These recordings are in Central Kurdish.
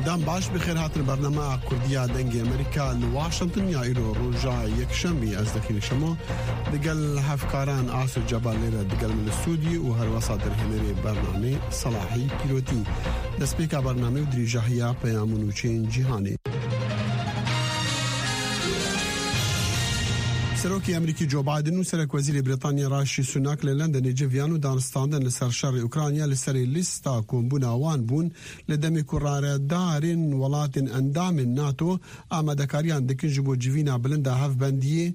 دام باش بخير هاتن برنامج كردية دنجي أمريكا لواشنطن يا إيرو رجع يكشمي أزدكين شمو دقل هفكاران آسو جبال ليرة دقل من الاستوديو وهر وصادر هنري برنامج صلاحي بيلوتي دسبيكا برنامج ودري جاهية بيامونوچين جيهاني سروکی امریکی جو بایدن و سرک وزیر بریتانیا راشی سوناک لندن جویانو دانستاندن لسر شر اوکراینیا لسر لیستا کومبونا وان بون لدمی قرار دارین ولاتن اندام ناتو آمدکاریان دکن جبو جوینا بلنده هف بندیه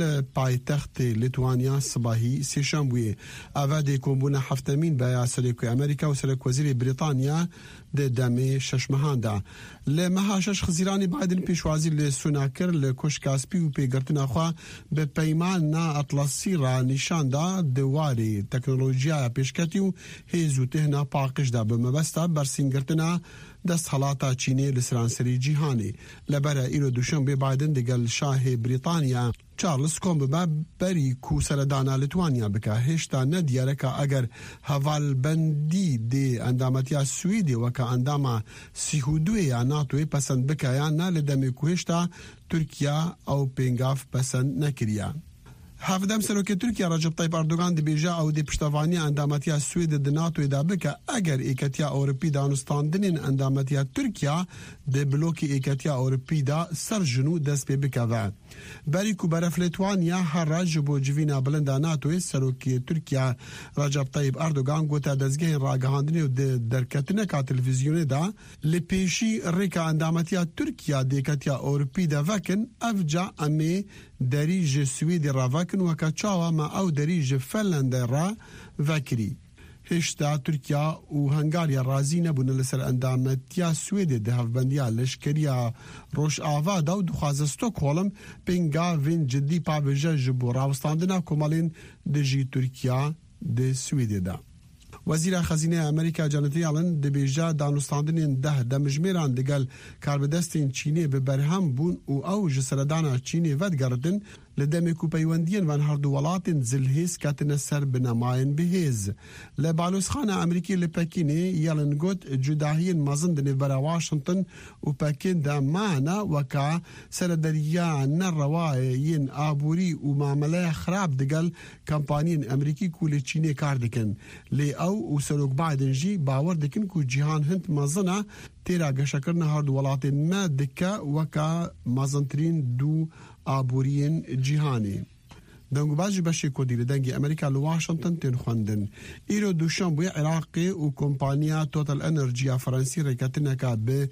لپایتخت لیتوانیا صباحی سیشنبه اوادی کومبونا هفتمین بیا سرک امریکا و سرک وزیر بریتانیا ده دمی ششمهان ده لمهاشش خزیرانی بایدن پیشوازی لسوناکر لکوش کاسپی و پیگرتن اخوا به پیمان نا اطلسی را نشان دا دواری تکنولوژیا پیشکتی و هیزو تهنا پاکش دا به مبستا برسینگرتنا دست حالاتا چینی لسرانسری جیهانی لبرا ایرو دوشنبه بایدن دگل شاه بریتانیا چارلز کومبا بری کو سردانا لیتوانیا بکا هشتا ندیاره که اگر حوال بندی دی اندامتیا سویدی وکا انداما سیهودوی یا ناتوی پسند بکا یا نا لدمی کو هشتا ترکیا او پینگاف پسند نکریا هفدم سروک ترکیه رجب طیب اردوغان دی بیجا او دی پشتوانی اندامتیا سوید دی ناتوی دا بکا اگر ایکتیا اوروپی دانستاندنین اندامتیا ترکیه دی بلوکی ایکتیا اوروپی دا سرجنو دست بی بکا و بری کو برف لیتوانیا هر رجب جوینا بلندا ناتوی سروک ترکیه رجب طیب اردوغان گوتا دزگین راگهاندنی و دی درکتنه که تلویزیونی دا لپیشی ریکا اندامتیا ترکیه دی ایکتیا اوروپی دا وکن افجا امی دریج سوید راوکن و کچاوا ما او دریج فنلند را وکری هشتا ترکیه و هنگاریا رازی نبون لسر اندامتیا سوید ده هفبندیا لشکریا روش آوا دا و دخوازستو کولم پینگا وین جدی پاویجه جبو راوستاندنا کمالین دجی ترکیه ده سوید دا وزیر خزینه امریکا جانت یالن دبیجا دانستاندنین ده دمجمیران دگل کاربدستین چینی به برهم بون او جسردانا چینی ودگردن لدمی کو پیوندین وان هر دو ولاتن زلهیز کاتن سر بنماین بهیز لبالوس خانه امریکی لپکینی یالن گوت جداهین مازندن برا واشنطن و پکین دا مانا وکا سر دریا نروایین آبوری و معامله خراب دگل کمپانین امریکی کول چینی کار دکن لی او سروک بایدن جی باور دکن کو جهان هند مازنه تیرا گشکرن هر دو ولاتن ما دکا وکا مازنترین دو آبورین جیهانی دنگو باجی بشی کدیل دنگی امریکا لواشنطن تنخوندن ایرو دوشنبه عراقی و کمپانیا توتال انرژیا فرانسی ریکتنه که به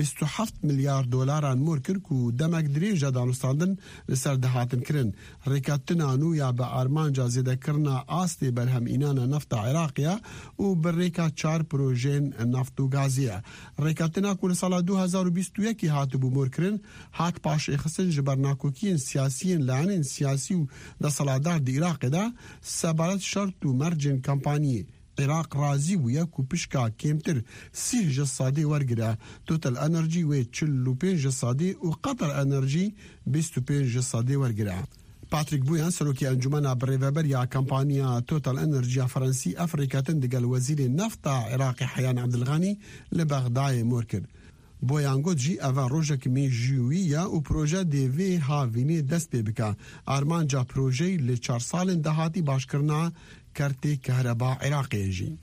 27 میلیارد دلار مورکر کو دمک دریجا دانستاندن لسر دهاتن کرن ریکتنه نو یا به آرمان جازیده کرنا آستی برهم اینان نفت عراقیا و بر ریکا 4 پروژین نفت و گازیه ریکتنه کل سال 2021 هات بو مورکرن هات پاش اخسن جبرناکوکین سیاسیین لعنین سیاسی و دا صلادار دی عراق دا سبارت شرط و مرجن کمپانی عراق رازی و یکو پشکا کمتر 30 جسادی ورگره توتال انرژی و 45 جسادی و قطر انرژی 25 جسادی ورگره پاتریک بویان سروکی انجمن بریوبر یا کمپانیا توتال انرژیا فرانسی افریکاتن دگل وزیر نفت عراقی حیان عبدالغانی لبغدای مورکر بویانگو جی اوه روژک می جیویه و پروژه دیوی هاوینی دست پی بکا آرمان جا پروژه لی 4 سال دهاتی باش کرنا کرتی کهربا عراقی جی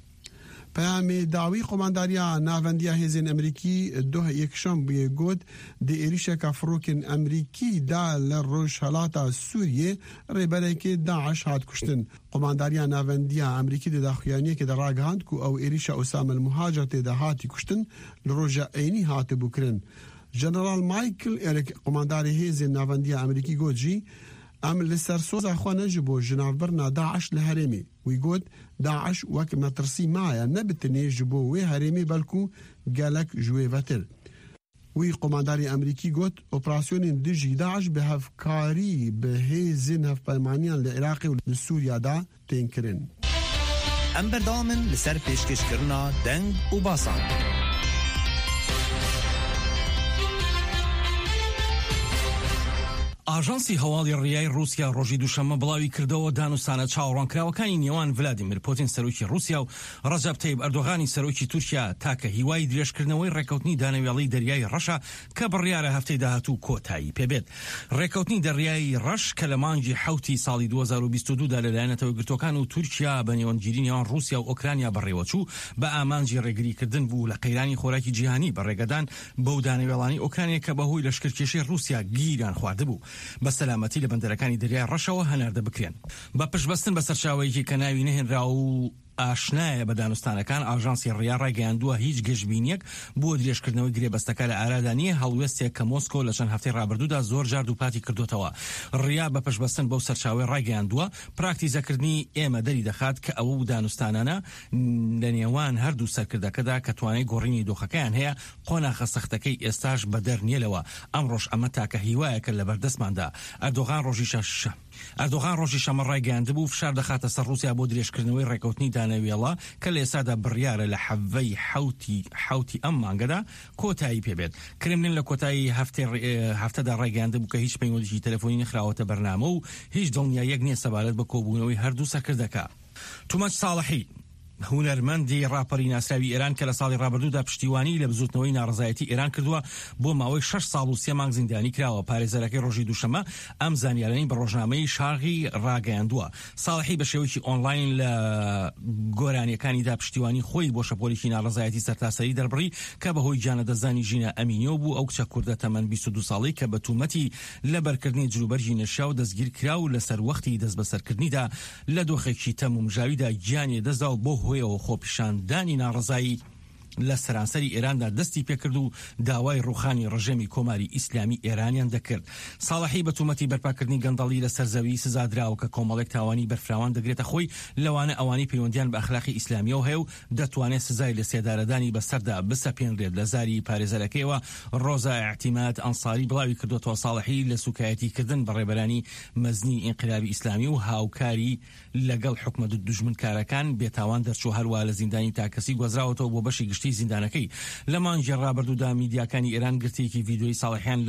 پیام داوی قمانداریا ناوندیا هیزن امریکی دوه یکشم بیه گود دی ایریشه که فروکن امریکی دا لروش حالاتا سوریه ریبره که داعش هاد کشتن قمانداریا ناوندیا امریکی دی داخویانیه که در راگهاند که او ایریشه اسام المهاجرت دا هاتی کشتن لروژا اینی هات بکرن جنرال مایکل ایرک قمانداری هیزن ناوندیا امریکی گود جی ام لسر سوزا خواه نجبو جنابرنا داعش لهرمي ويقول داعش وك مترسي معايا نبتني جبو وي هرمي بلكو قالك جوي فتر وي قمانداري امريكي قلت اوبراسيون ديجي داعش بهفكاري بهيزن هف بالمانيان لعراقي ولسوريا دا تنكرن ام بردامن لسر پیشکش کرنا دنگ و باسان ئاژانسی هەواڵی ڕیای رووسیا ڕۆژی دووشەممە بڵاوی کردەوە دانوستانە چاوەڕوانکراوەکانی نێوان ڤلادیمیر پوتین سەرۆکی رووسیا و ڕەجەب تەیب ئەردۆغانی سەرۆکی تورکیا تاکە هیوای درێژکردنەوەی ڕێکەوتنی دانەوێڵەی دەریای ڕەشە کە بڕیارە هەفتەی داهاتوو کۆتایی پێبێت. ڕێکەوتنی دەریای ڕەش کە لە مانگی حوتی ساڵی 2022دا لەلایەنەتەوە گرتوەکان و تورکیا بە نێوەنگیری نێوان رووسیا و ئۆکرانیا بەڕێوەچوو بە ئامانجی ڕێگریکردن بوو لە قەیرانی خۆراکی جیهانی بە ڕێگەدان بەو دانەوێڵانی ئۆکرانیا کە بەهۆی لەشکرکێشەی رووسیا گیران خواردبوو بە سەلامەتی لە بەندەرەکانی دەریای ڕەشەوە هەناردە بکرێن. بە پشتبەستن بە سەرچاوەیەکی کە ناوی نەهێنرا و ئاشنایە بە دانوستانەکان ئاژانسی ڕیا ڕایگەیاندووە هیچ گەشتبینیەک بۆ درێژکردنەوەی گرێبەستەکە لە ئارادا نیە هەڵوێستێک کە مۆسکۆ لە چەند هەفتەی ڕابردوودا زۆر جار دووپاتی کردوتەوە. ڕیا بە پشتبەستن بەو سەرچاوەی ڕایگەیاندووە پراکتیزەکردنی ئێمە دەری دەخات کە ئەوە دانوستانانە لە نێوان هەردوو سەرکردەکەدا کە توانای گۆڕینی دۆخەکەیان هەیە قۆناغە سەختەکەی ئێستاش بەدەر نیێلەوە. ئەمڕۆژ ئەمە تاکە هیوایەکە لە بەردەستماندا. ئەردۆغان ڕۆژی شەمە ڕایگەیاندبوو فشار دەخاتە سەر رووسیا بۆ درێژکردنەوەی ڕێکەوتنی دانەوێڵە کە لە ئێستادا بڕیارە لە حەڤەی حوتی ئەم مانگەدا کۆتایی پێبێت. کرملین لە کۆتایی هەفتەدا ڕایگەیاندبوو کە هیچ پەیوەندیی تەلەفۆنی نەخراوەتە بەرنامە و هیچ دڵنیاییەک نییە سەبارەت بە کۆبوونەوەی هەردوو سەرکردەکە. تومەچ ساڵحی هونەرمەندی ڕاپەری ناسراوی ئێران کە لە ساڵی ڕابردوودا پشتیوانی لە بزوتنەوەی ناڕزایەتی ئێران کردووە بۆ ماوەی 6 ساڵ و 3 مانگ زیندانی کراوە. پارێزەرەکەی ڕۆژی دووشەمە ئەم زانیارانی بە ڕۆژنامەی شارغی ڕاگەیاندووە. ساڵحی بە شێوەیەکی ئۆنلاین لە گۆرانیەکانیدا پشتیوانی خۆی بۆ شەپۆلێکی ناڕزایەتی سەرتاسەری دەربڕی کە بەهۆی جانەدەزانی ژینە ئەمینیۆ بوو ئەو کچە کوردە تەمەن 22 ساڵی کە بە تومەتی لە بەرکردنی جلوبەرجی نەشاو دەستگیر کرا و لەسەر وەختی دەست بەسەرکردنیدا لە دۆخێکی تەم و مژاویدا گیانی دەستدا و بۆ هۆیەوە خۆپیشاندانی ناڕزایی لە سەرانسەری ئێراندا دەستی پێکرد و داوای ڕوخانی ڕژێمی کۆماری ئیسلامی ئێرانیان دەکرد. ساڵحی بە تومەتی بەرپاکردنی گەندەڵی لە سەرزەوی سزادراوە کە کۆمەڵێک تاوانی بەرفراوان دەگرێتە خۆی لەوانە ئەوانی پەیوەندیان بە ئەخلاقی ئیسلامیەوە هەیە و دەتوانێت سزای لە سێدارەدانی بەسەردا بسەپێنرێت. لە زاری پارێزەرەکەیەوە ڕۆزا ئاعتیماد ئەنساری بڵاوی کردوتەوە ساڵحی لە سوکایەتیکردن بە ڕێبەرانی مەزنی ئینقلابی ئیسلامی و هاوکاری لەگەڵ حکومەت دژمنکارەکان بێتاوان دەرچوو هەروە لە زیندانی تاکەسی گۆزراوەتەوە بۆ بەشی گشتی زیندانەکەی. لە مانگی ڕابردوودا میدیاکانی ئێران گرتێکی ڤیدیۆی ساڵحیان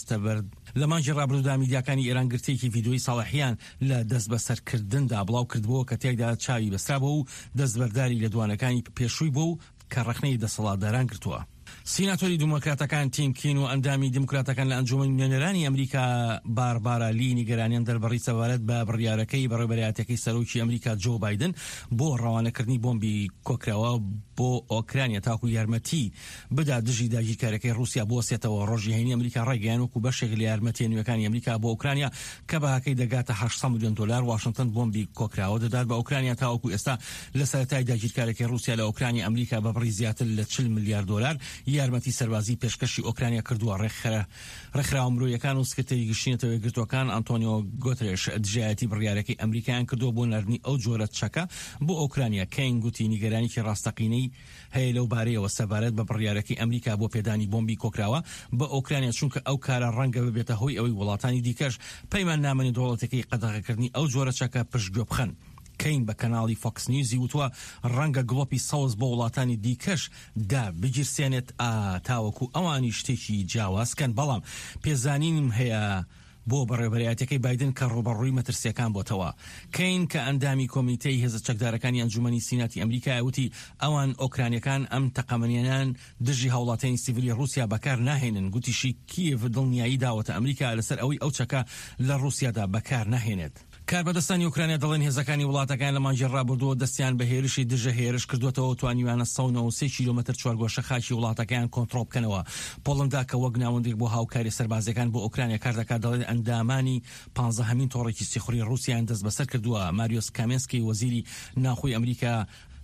لە دەست بەسەرکردندا بڵاو کردبووە کە تێکدا چاوی بەسترابەوە و دەستبەرداری لە دوانەکانی پێشووی بوو و کە ڕەخنەی دەسەڵاتداران گرتووە. سیناتۆری دیموکراتەکان تیم کین و ئەندامی دیموکراتەکان لە ئەنجومەنی نوێنەرانی ئەمریکا باربارە لی نیگەرانیان دەربڕی سەبارەت بە بڕیارەکەی بەڕێبەرایەتەکەی سەرۆکی ئەمریکا جۆ بایدن بۆ ڕەوانەکردنی بۆمبی کۆکراوە بۆ ئۆکرانیا تاکو یارمەتی بدا دژی داگیرکاریەکەی رووسیا بوەسێتەوە. ڕۆژی هەینی ئەمریکا ڕایگەیاند وەکو بەشێک لە یارمەتیە نوێەکانی ئەمریکا بۆ ئۆکرانیا کە بەهاکەی دەگاتە 800 ملیۆن دلار واشنگتن بۆمبی کۆکراوە دەدات بە ئۆکرانیا تاوەکو ئێستا لە سەرەتای داگیرکاریەکەی رووسیا لە ئۆکرانیا ئەمریکا بە بڕی زیاتر لە 40 میلیارد دلار یارمەتی سەربازی پێشکەشی ئۆکرانیا کردووە. ڕێکخراوە مرۆییەکان و سکرتەری گشتینەتەوەی گرتوەکان ئەنتۆنیۆ گۆترێش دژایەتی بڕیارەکەی ئەمریکایان کردووە بۆ ناردنی ئەو جۆرە چەکە بۆ ئۆکرانیا. کەین گوتی نیگەرانێکی ڕاستەقینەی هەیە لەو بارەیەوە سەبارەت بە بڕیارەکەی ئەمریکا بۆ پێدانی بۆمبی کۆکراوە بە ئۆکرانیا چونکە ئەو کارە ڕەنگە ببێتە هۆی ئەوەی وڵاتانی دیکەش پەیمان نامەنی دەوڵەتەکەی قەدەغەکردنی ئەو جۆرە چەکە پشتگوێ بخەن. کەین بە کەناڵی فۆکس نیوزی وتووە ڕەنگە گڵۆپی سەوز بۆ وڵاتانی دیکەش دا بگیرسێنێت تاوەکو ئەوانی شتێکی جیاوازکەن. بەڵام پێزانینم هەیە بۆ بەڕێبەرایەتەکەی بایدن کە ڕوبەڕووی مەترسیەکان بۆتەوە. کەین کە ئەندامی کۆمیتەی هێزە چەکدارەکانی ئەنجومەنی سیناتی ئەمریکا وتی ئەوان ئۆکرانیەکان ئەم تەقەمەنیانان دژی هاوڵاتیانی سیڤیلی رووسیا بەکار ناهێنن. گوتیشی کیێڤ دڵنیایی داوەتە ئەمریکا لەسەر ئەوەی ئەو چەکە لە رووسیادا بەکار ناهێنێت. کاربەدەستانی ئوکرانیا دەڵێن هێزەکانی وڵاتەکان لە مانگی ڕابردووە دەستیان بە هێرشی دژە هێرش کردوێتەوە توانیوانە 193 کیلۆمەتر چوارگۆشە خاکی وڵاتەکان کۆنتڕۆڵ بکەنەوە. پۆڵندا کە وەک ناوەندێک بۆ هاوکاری سەربازەکان بۆ ئوکرانیا کار دەکات دەڵێن ئەندامانی 15هەمین تۆڕێکی سیخوڕی رووسیان دەست بەسەر کردووە. ماریۆس کامێنسکی وەزیری ناوخۆی ئەمریکا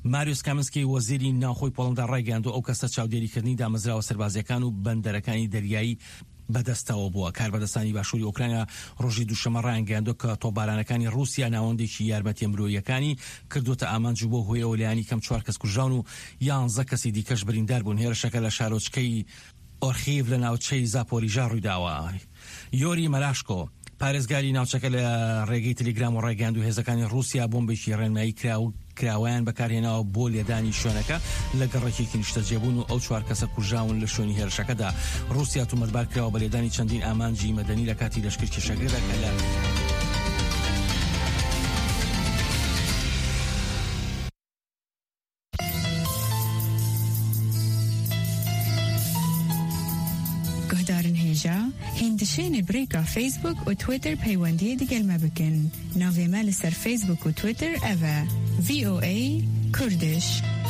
وەزیری ناوخۆی پۆڵندا ڕایگەیاندووە ئەو کەسە چاودێریکردنی دامەزراوە سەربازەکان و بەندەرەکانی دەریایی بەدەستەوە بووە. کاربەدەستانی باشووری ئۆکرانیا ڕۆژی دووشەمە ڕایگەیاندووە کە تۆپبارانەکانی رووسیا ناوەندێکی یارمەتیە مرۆییەکانی کردوتە ئامانج بۆ هۆیەوە لایانی کەم 4 کەس کوژراون و 11 کەسی دیکەش بریندار بوون. هێرشەکە لە شارۆچکەی ئۆرخیڤ لە ناوچەی زاپۆریژا ڕوویداوە. یۆری مەلاشکۆ پارێزگاری ناوچەکە لە ڕێگەی تەلێگرام و ڕایگەیاند و هێزەکانی رووسیا بۆمبێکی ڕێنمایی کرا و کراوایان بەکارهێناوە بۆ لێدانی شوێنەکە لە گەڕێکێکی نیشتەجێبوون و ئەو 4 کەسە کوژراون لە شوێنی هێرشەکەدا. رووسیا تومەتبار کراوە بە لێدانی چەندین ئامانجی مەدەنی لە کاتی لەشکر کێشەگرێدا کە لە هندشين بريكا فيسبوك وتويتر بيواندية دي قلمة بكن نافي مالسر فيسبوك وتويتر أفا VOA كردش.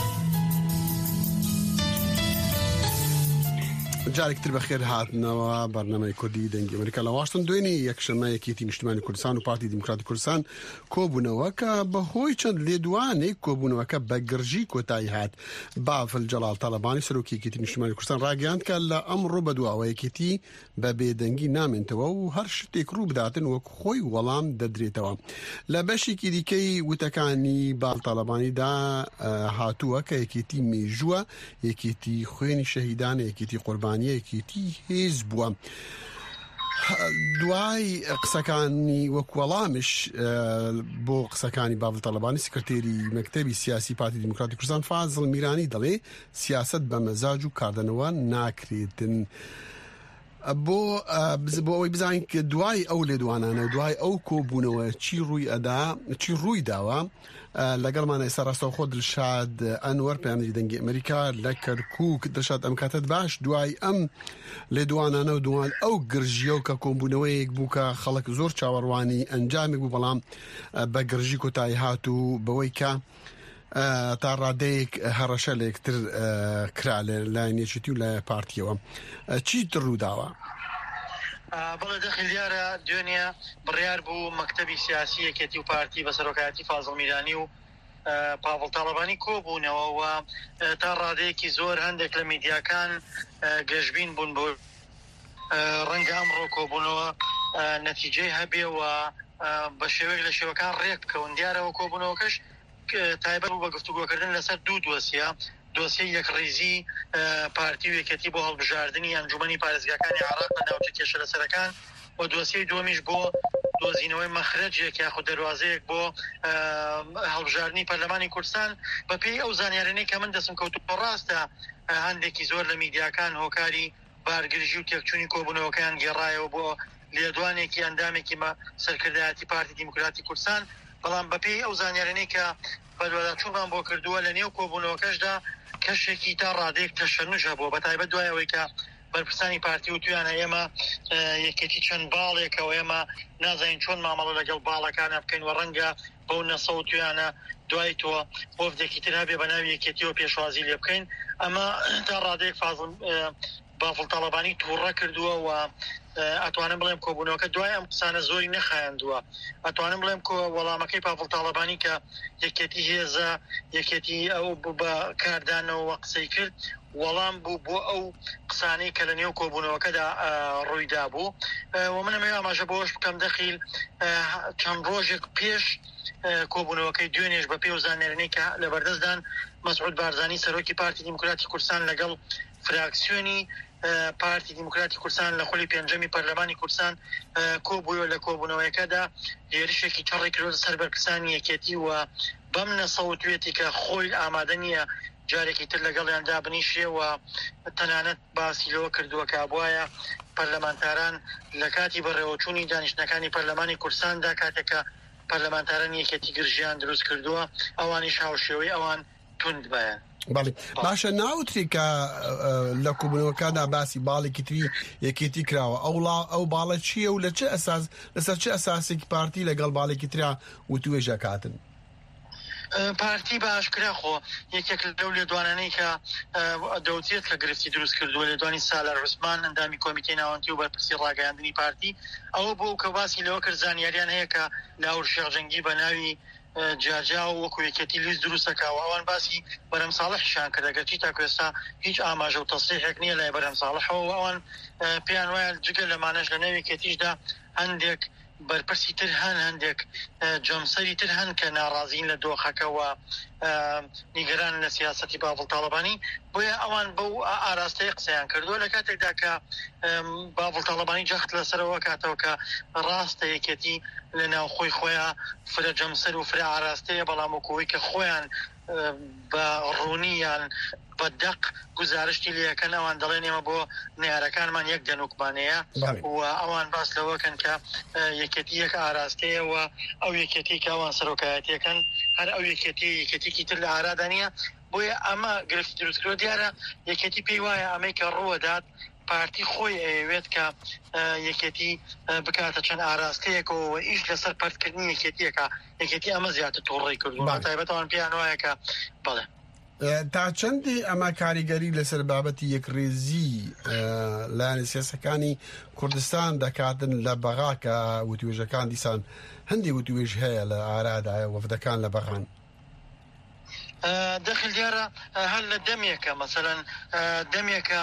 جارێکتر بەخێر هاتنەوە بەرنامەی کوردی دەنگی ئەمریکا لە واشنگتن دوێنێ یەکشەمە یەکێتی نیشتیمانی کوردستان و پارتی دیموکراتی کوردستان کۆبوونەوە کە بەهۆی چەند لێدوانێک کۆبوونەوەکە بە گرژی کۆتایی هات. بافل جەلال تەڵەبانی سەرۆکی یەکێتی نیشتیمانی کوردستان ڕاگەیاند کە لە ئەمڕۆ بەدواوە یەکێتی بە بێدەنگی نامێنتەوە و هەر شتێک ڕوو بداتن وەک خۆی وەڵام دەدرێتەوە. لە بەشێکی دیکەی وتەکانی باڵ تەڵەبانیدا هاتووە کە یەکێتی مێژووە، یەکێتی خوێنی شەهیدان، یەکێتی قوربانی، یەکێتی هێز بووە. دوای قسەکانی وەکوەڵامش بۆ قسەکانی باڵ تەڵەبانی سکرتێری مەکتەبی سیاسی پارتی دیموکراتی کوردستان فازڵ میرانی دەڵێ سیاست بە مەزاج و کاردنەوە ناکرێتن. بۆ ئەوەی بزانین کە دوای ئەو لێدوانانە و دوای ئەو کۆبوونەوە چی ڕووی داوە لەگەڵمانە ئێستا ڕاستەوخۆ دڵشاد ئەنوەر پەیامەری دەنگی ئەمریکا لە کەرکووک. دڵشاد ئەم کاتت باش دوای ئەم لێدوانانە و دوان ئەو گرژیە و کە کۆمبوونەوەیەک بوو کە خەڵک زۆر چاوەڕوانی ئەنجامێک بوو بەڵام بە گرژی کۆتایی هات و بەوەی کە تا ڕادەیەک هەڕەشە لە یەکتر کرا لە لایەنێکیتی و لە پارتیەوە چیتر ڕووداوە؟ بەڵێ دەخل دیارە دوێنێ بڕیار بوو مەکتەبی سیاسی یەکێتی و پارتی بە سەرۆکایەتی فازڵ میرانی و پاڤڵ تاڵەبانی کۆبوونەوە و تا ڕادەیەکی زۆر هەندێک لە میدیاکان گەشتبین بوون بۆ ڕەنگە ئەمڕۆ کۆبوونەوە نەتیجەی هەبێ و بە شێوەیەک لە شێوەکان ڕێک بکەون. دیارەوە کۆبوونەوەکەش تایبەت بوو بە گفتوگۆکردن لەسەر دوو دۆسیە یەکڕیزی پارتی و یەکێتی بۆ هەڵبژاردننی ئەنجومەنی پارێزگاکانی عێراق بە ناوچە کێشە لەسەرەکان و دۆسیەی دووەمیش بۆ دۆزینەوەی مەخرەجێک یاخود دەواازەیەک بۆ هەڵبژاردننی پەرلەمانی کوردستان بەپێی ئەو زانیارانەی کە من دەسم کەوت ڕاستە هەندێکی زۆر لە میدیاکان هۆکاری بارگرژی و تێکچوونی کۆبوونەوەکەیان گێڕایەوە بۆ لێدوانێکی ئەندامێکی سەرکردایەتی پارتی دیموکراتی کوردستان، بەڵام بەپێی ئەو زانیارانەی کە بەدواداچوونمان بۆ کردووە لە نێو کۆبوونەوەکەشدا کەشێکی تا ڕادەیەک تەشەنوش هەبووە بەتایبەت دوایەوەی کە بەرپرسانی پارتی و تویانە ئێمە یەکێتی چەند باڵێکەوە ئێمە نازانین چۆن مامەڵە لەگەڵ باڵەکانە بکەین و ڕەنگە بەو نەسە و تویانە دوای تۆ وەفدێکی تر هەبێ بە ناوی یەکێتیەوە پێشوازی لێ بکەین. ئەمە تا ڕادەیەک فازڵ بافڵ تاڵەبانی تووڕە کردووە و ئەتوانم بڵێم کۆبوونەوەکە دوای ئەم قسانە زۆری نەخایەندووە. ئەتوانم بڵێم وەڵامەکەی پافڵ تاڵەبانی کە یەکێتی هێزە یەکێتی ئەو بە کاردانەوە قسەی کرد وەڵام بوو بۆ ئەو قسانەی کە لە نێو کۆبوونەوەکەدا ڕوویدا بوو و منەمە ئاماژە بۆش بکەم دەخیل چەند ڕۆژێک پێش کۆبوونەوەکەی دوێنێش بە پێ و زانێرنەی کە لە بەردەستدان مەسعود بارزانی سەرۆکی پارتی دیموکراتی کوردستان لەگەڵ فراکسیۆنی پارتی دیموکراتی کوردستان لە خۆلی پێنجەمی پەرلەمانی کوردستان کۆبووە لە کۆبوونەوەیەکەدا هێرشێکی چڕی کرۆ سەر بەرپرسانی یەکێتی و بەم نەسەوتوێتی کە خۆی ئامادە نییە جارێکی تر لەگەڵیاندا بنیشێ و تەنانەت باسی لەوە کردووە کە بواە پەرلەمانتاران لە کاتی بەڕێوەچوونی دانیشتەکانی پەرلەمانی کوردستاندا کاتێکە پەرلەمانتاران یەکێتی گرژیان دروست کردووە ئەوانیش هاوشێوەی ئەوان توند بەیە. باشە ناوتری کە لە کۆبوونەوەکەدا باسی باڵێکی تری یەکێتی کراوە ئەو باڵە چییە و لەسەر چه ئەساسێکی پارتی لەگەڵ باڵێکی ترا وتوێژە کاتن؟ پارتی باشکرا خۆ یەکێک لەو لێدوانانەی کە دەوتێت کە گرفتی دروست کردووە لێدوانی سالار عوسمان ئەندامی کۆمیتەی ناوەندی و بەرپرسی ڕاگەیاندنی پارتی ئەوە بۆ کە باسی لەوە کرد زانیاریان هەیە کە لاور شێخجەنگی بە ناوی جاجا و وەکو یەکێتی لیست دروستەکەوە ئەوان باسی بەرەم ساڵحشان کردە گەرچی تا کوێستا هیچ ئاماژە و تەسریحێک نییە لای بەرەم ساڵحەوە ئەوان پێیان وایە جگە لەمانەش لە ناوی یەکێتیشدا هەندێک بەرپرسی تر هەن هەندێک جەمسەری تر هەن کە ناڕازین لە دۆخەکەەوە نیگەران لە سیاسەتی بافڵ تاڵەبانی بۆیە ئەوان بەو ئاراستەیە قسەیان کردووە لە کاتێکدا کە باڤڵ تاڵەبانی جەخت لەسەرەوە کاتەوە کە ڕاستە یەکێتی لە ناو خۆیان فرە جەمسەر و فرە ئاراستەیە بەڵام وەکەوەی کە خۆیان بە ڕوونیان بە دەق گزارشتی لەکەن ئەوان دەڵێن ئێمە بۆ نارەکانمان یەک دەنوکمانەیە و ئەوان باس لەوەکەن کە یەکێتی یەک ئاراستەیەوە ئەو یەکێتی کە ئەوان سەرۆکایەتیەکەن هەر ئەو یەکێتیکی تر لە ئارادانە بۆیە ئەمە گرفتی دروستکرۆ دیارە یەکێتی پێی وایە ئەمەی کە ڕوەدات پارتی خۆی ئەوێت کە یەکێتی بکاتە چەند ئاراستەیەکەوە ئیش لەسەر پەرتکردنی یەکێتیەکە یەکێتی ئەمە زیاتر تووڕێی کردووە تایبەتەوەن پێیان وایە کە بەڵێ تا چەندی ئەمە کاریگەری لەسەر بابەتی یەکڕێزی لایەنە سیاسەکانی کوردستان دەکاتن لە بەغا کە وتوێژەکان دیسان هەندی وتوێژ هەیە لە ئارادایە وەفدەکان لە بەغان دەخل دیارە هەر لە دەمێکە مەسەلەن دەمێکە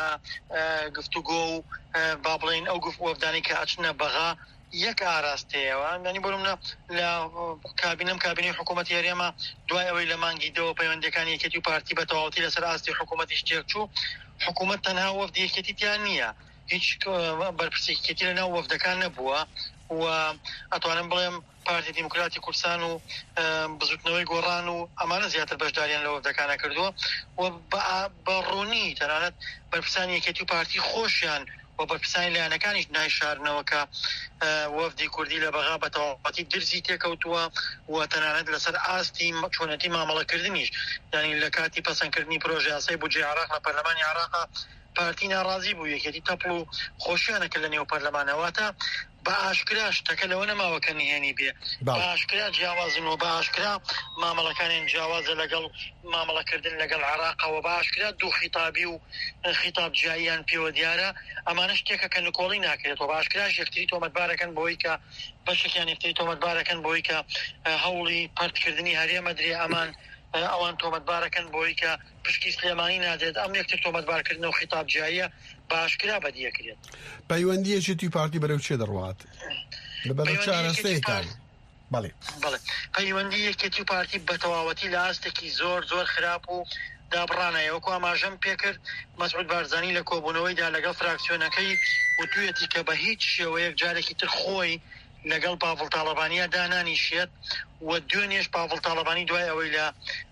گفتوگۆ و با بڵێن ئەو وەفدانی کە ئەچنە بەغا یەک ئاراستەیەوە ینی بۆمە لە کابینەی حکوومەت یاریێمە دوای ئەوەی لە مانگی دەوە پەیوەندەکانی یەکێتی و پارتی بە تەواوەتی لەسەر ئاستی حکوومەتیش تێک چوو حکوومەت تەنها وەفدی یەکێتیان نییە هیچ بەرپرسێکی لە ناو وەفدەکان نەبووە و ئەتوانم بڵێم پارتی دیموکراتی کوردستان و بزوتنەوەی گۆڕان و ئەمانە زیاتر بەشداریان لە وەفدەکانە کردووە و بە ڕوونی تەنانەت بەرپرسانی یەکێتی و پارتی خۆشیان و بەرپرسانی لایەنەکانیش نایشارنەوە کە وەفدی کوردی لە بەغا بە تەواوەتی درزی تێکەوتووە و تەنانەت لەسەر ئاستی چۆنەتی مامەڵەکردنیش یعنی لە کاتی پەسەندکردنی پرۆژه یاسای بودجێ عێراق لە پەرلەمانی عێراق پارتی ناڕازی بوو یەکێتی تەپڵ و خۆشیانەکە لە نێو پەرلەمانەوەتە بە ئاشکرا شتەکە لەوە نەماوەکە نهێنی بێ بە ئاشکرا جیاوازنەوە بە ئاشکرا مامەڵەکانیان جیاوازە لەگەڵ مامەڵەکردن لەگەڵ عێراقەوە بە ئاشکرا دوو خیتابی و خیتاب جیاییان پێوە دیارە ئەمانە شتێکە کە نکۆڵی ناکرێتەوە بە ئاشکراش یەکتری تۆمەتبارەکەن بۆی کە بەشێکیان یەکتری تۆمەتبارەکەن بۆی کە هەوڵی پەرتکردنی هەرێمە درێ ئەمان ئەوان تۆمەتبارەکەن بۆی کە پشکی سلێمانی نادێت ئەم یەکتر تۆمەتبارکردن و خیتاب جیاییە باشکرا بەدیەکرێت پەیوەندیەکی توی پارتی بەرەو چێ دەڕوات لەبەر چارەستەیەکان بەڵێ پەیوەندی یەکێتی و پارتی بە تەواوەتی لە ئاستێکی زۆر زۆر خراپ و دابڕانایەوەکو ئاماژەم پێکرد مەسعود بارزانی لە کۆبوونەوەیدا لەگەڵ فراکسیۆنەکەی وتوێتی کە بە هیچ شێوەیەک جارێکی تر خۆی لەگەڵ باڤڵ تاڵەبانیە دانانیشێت و دوێنێش باڤڵ تاڵەبانی دوای ئەوەی لە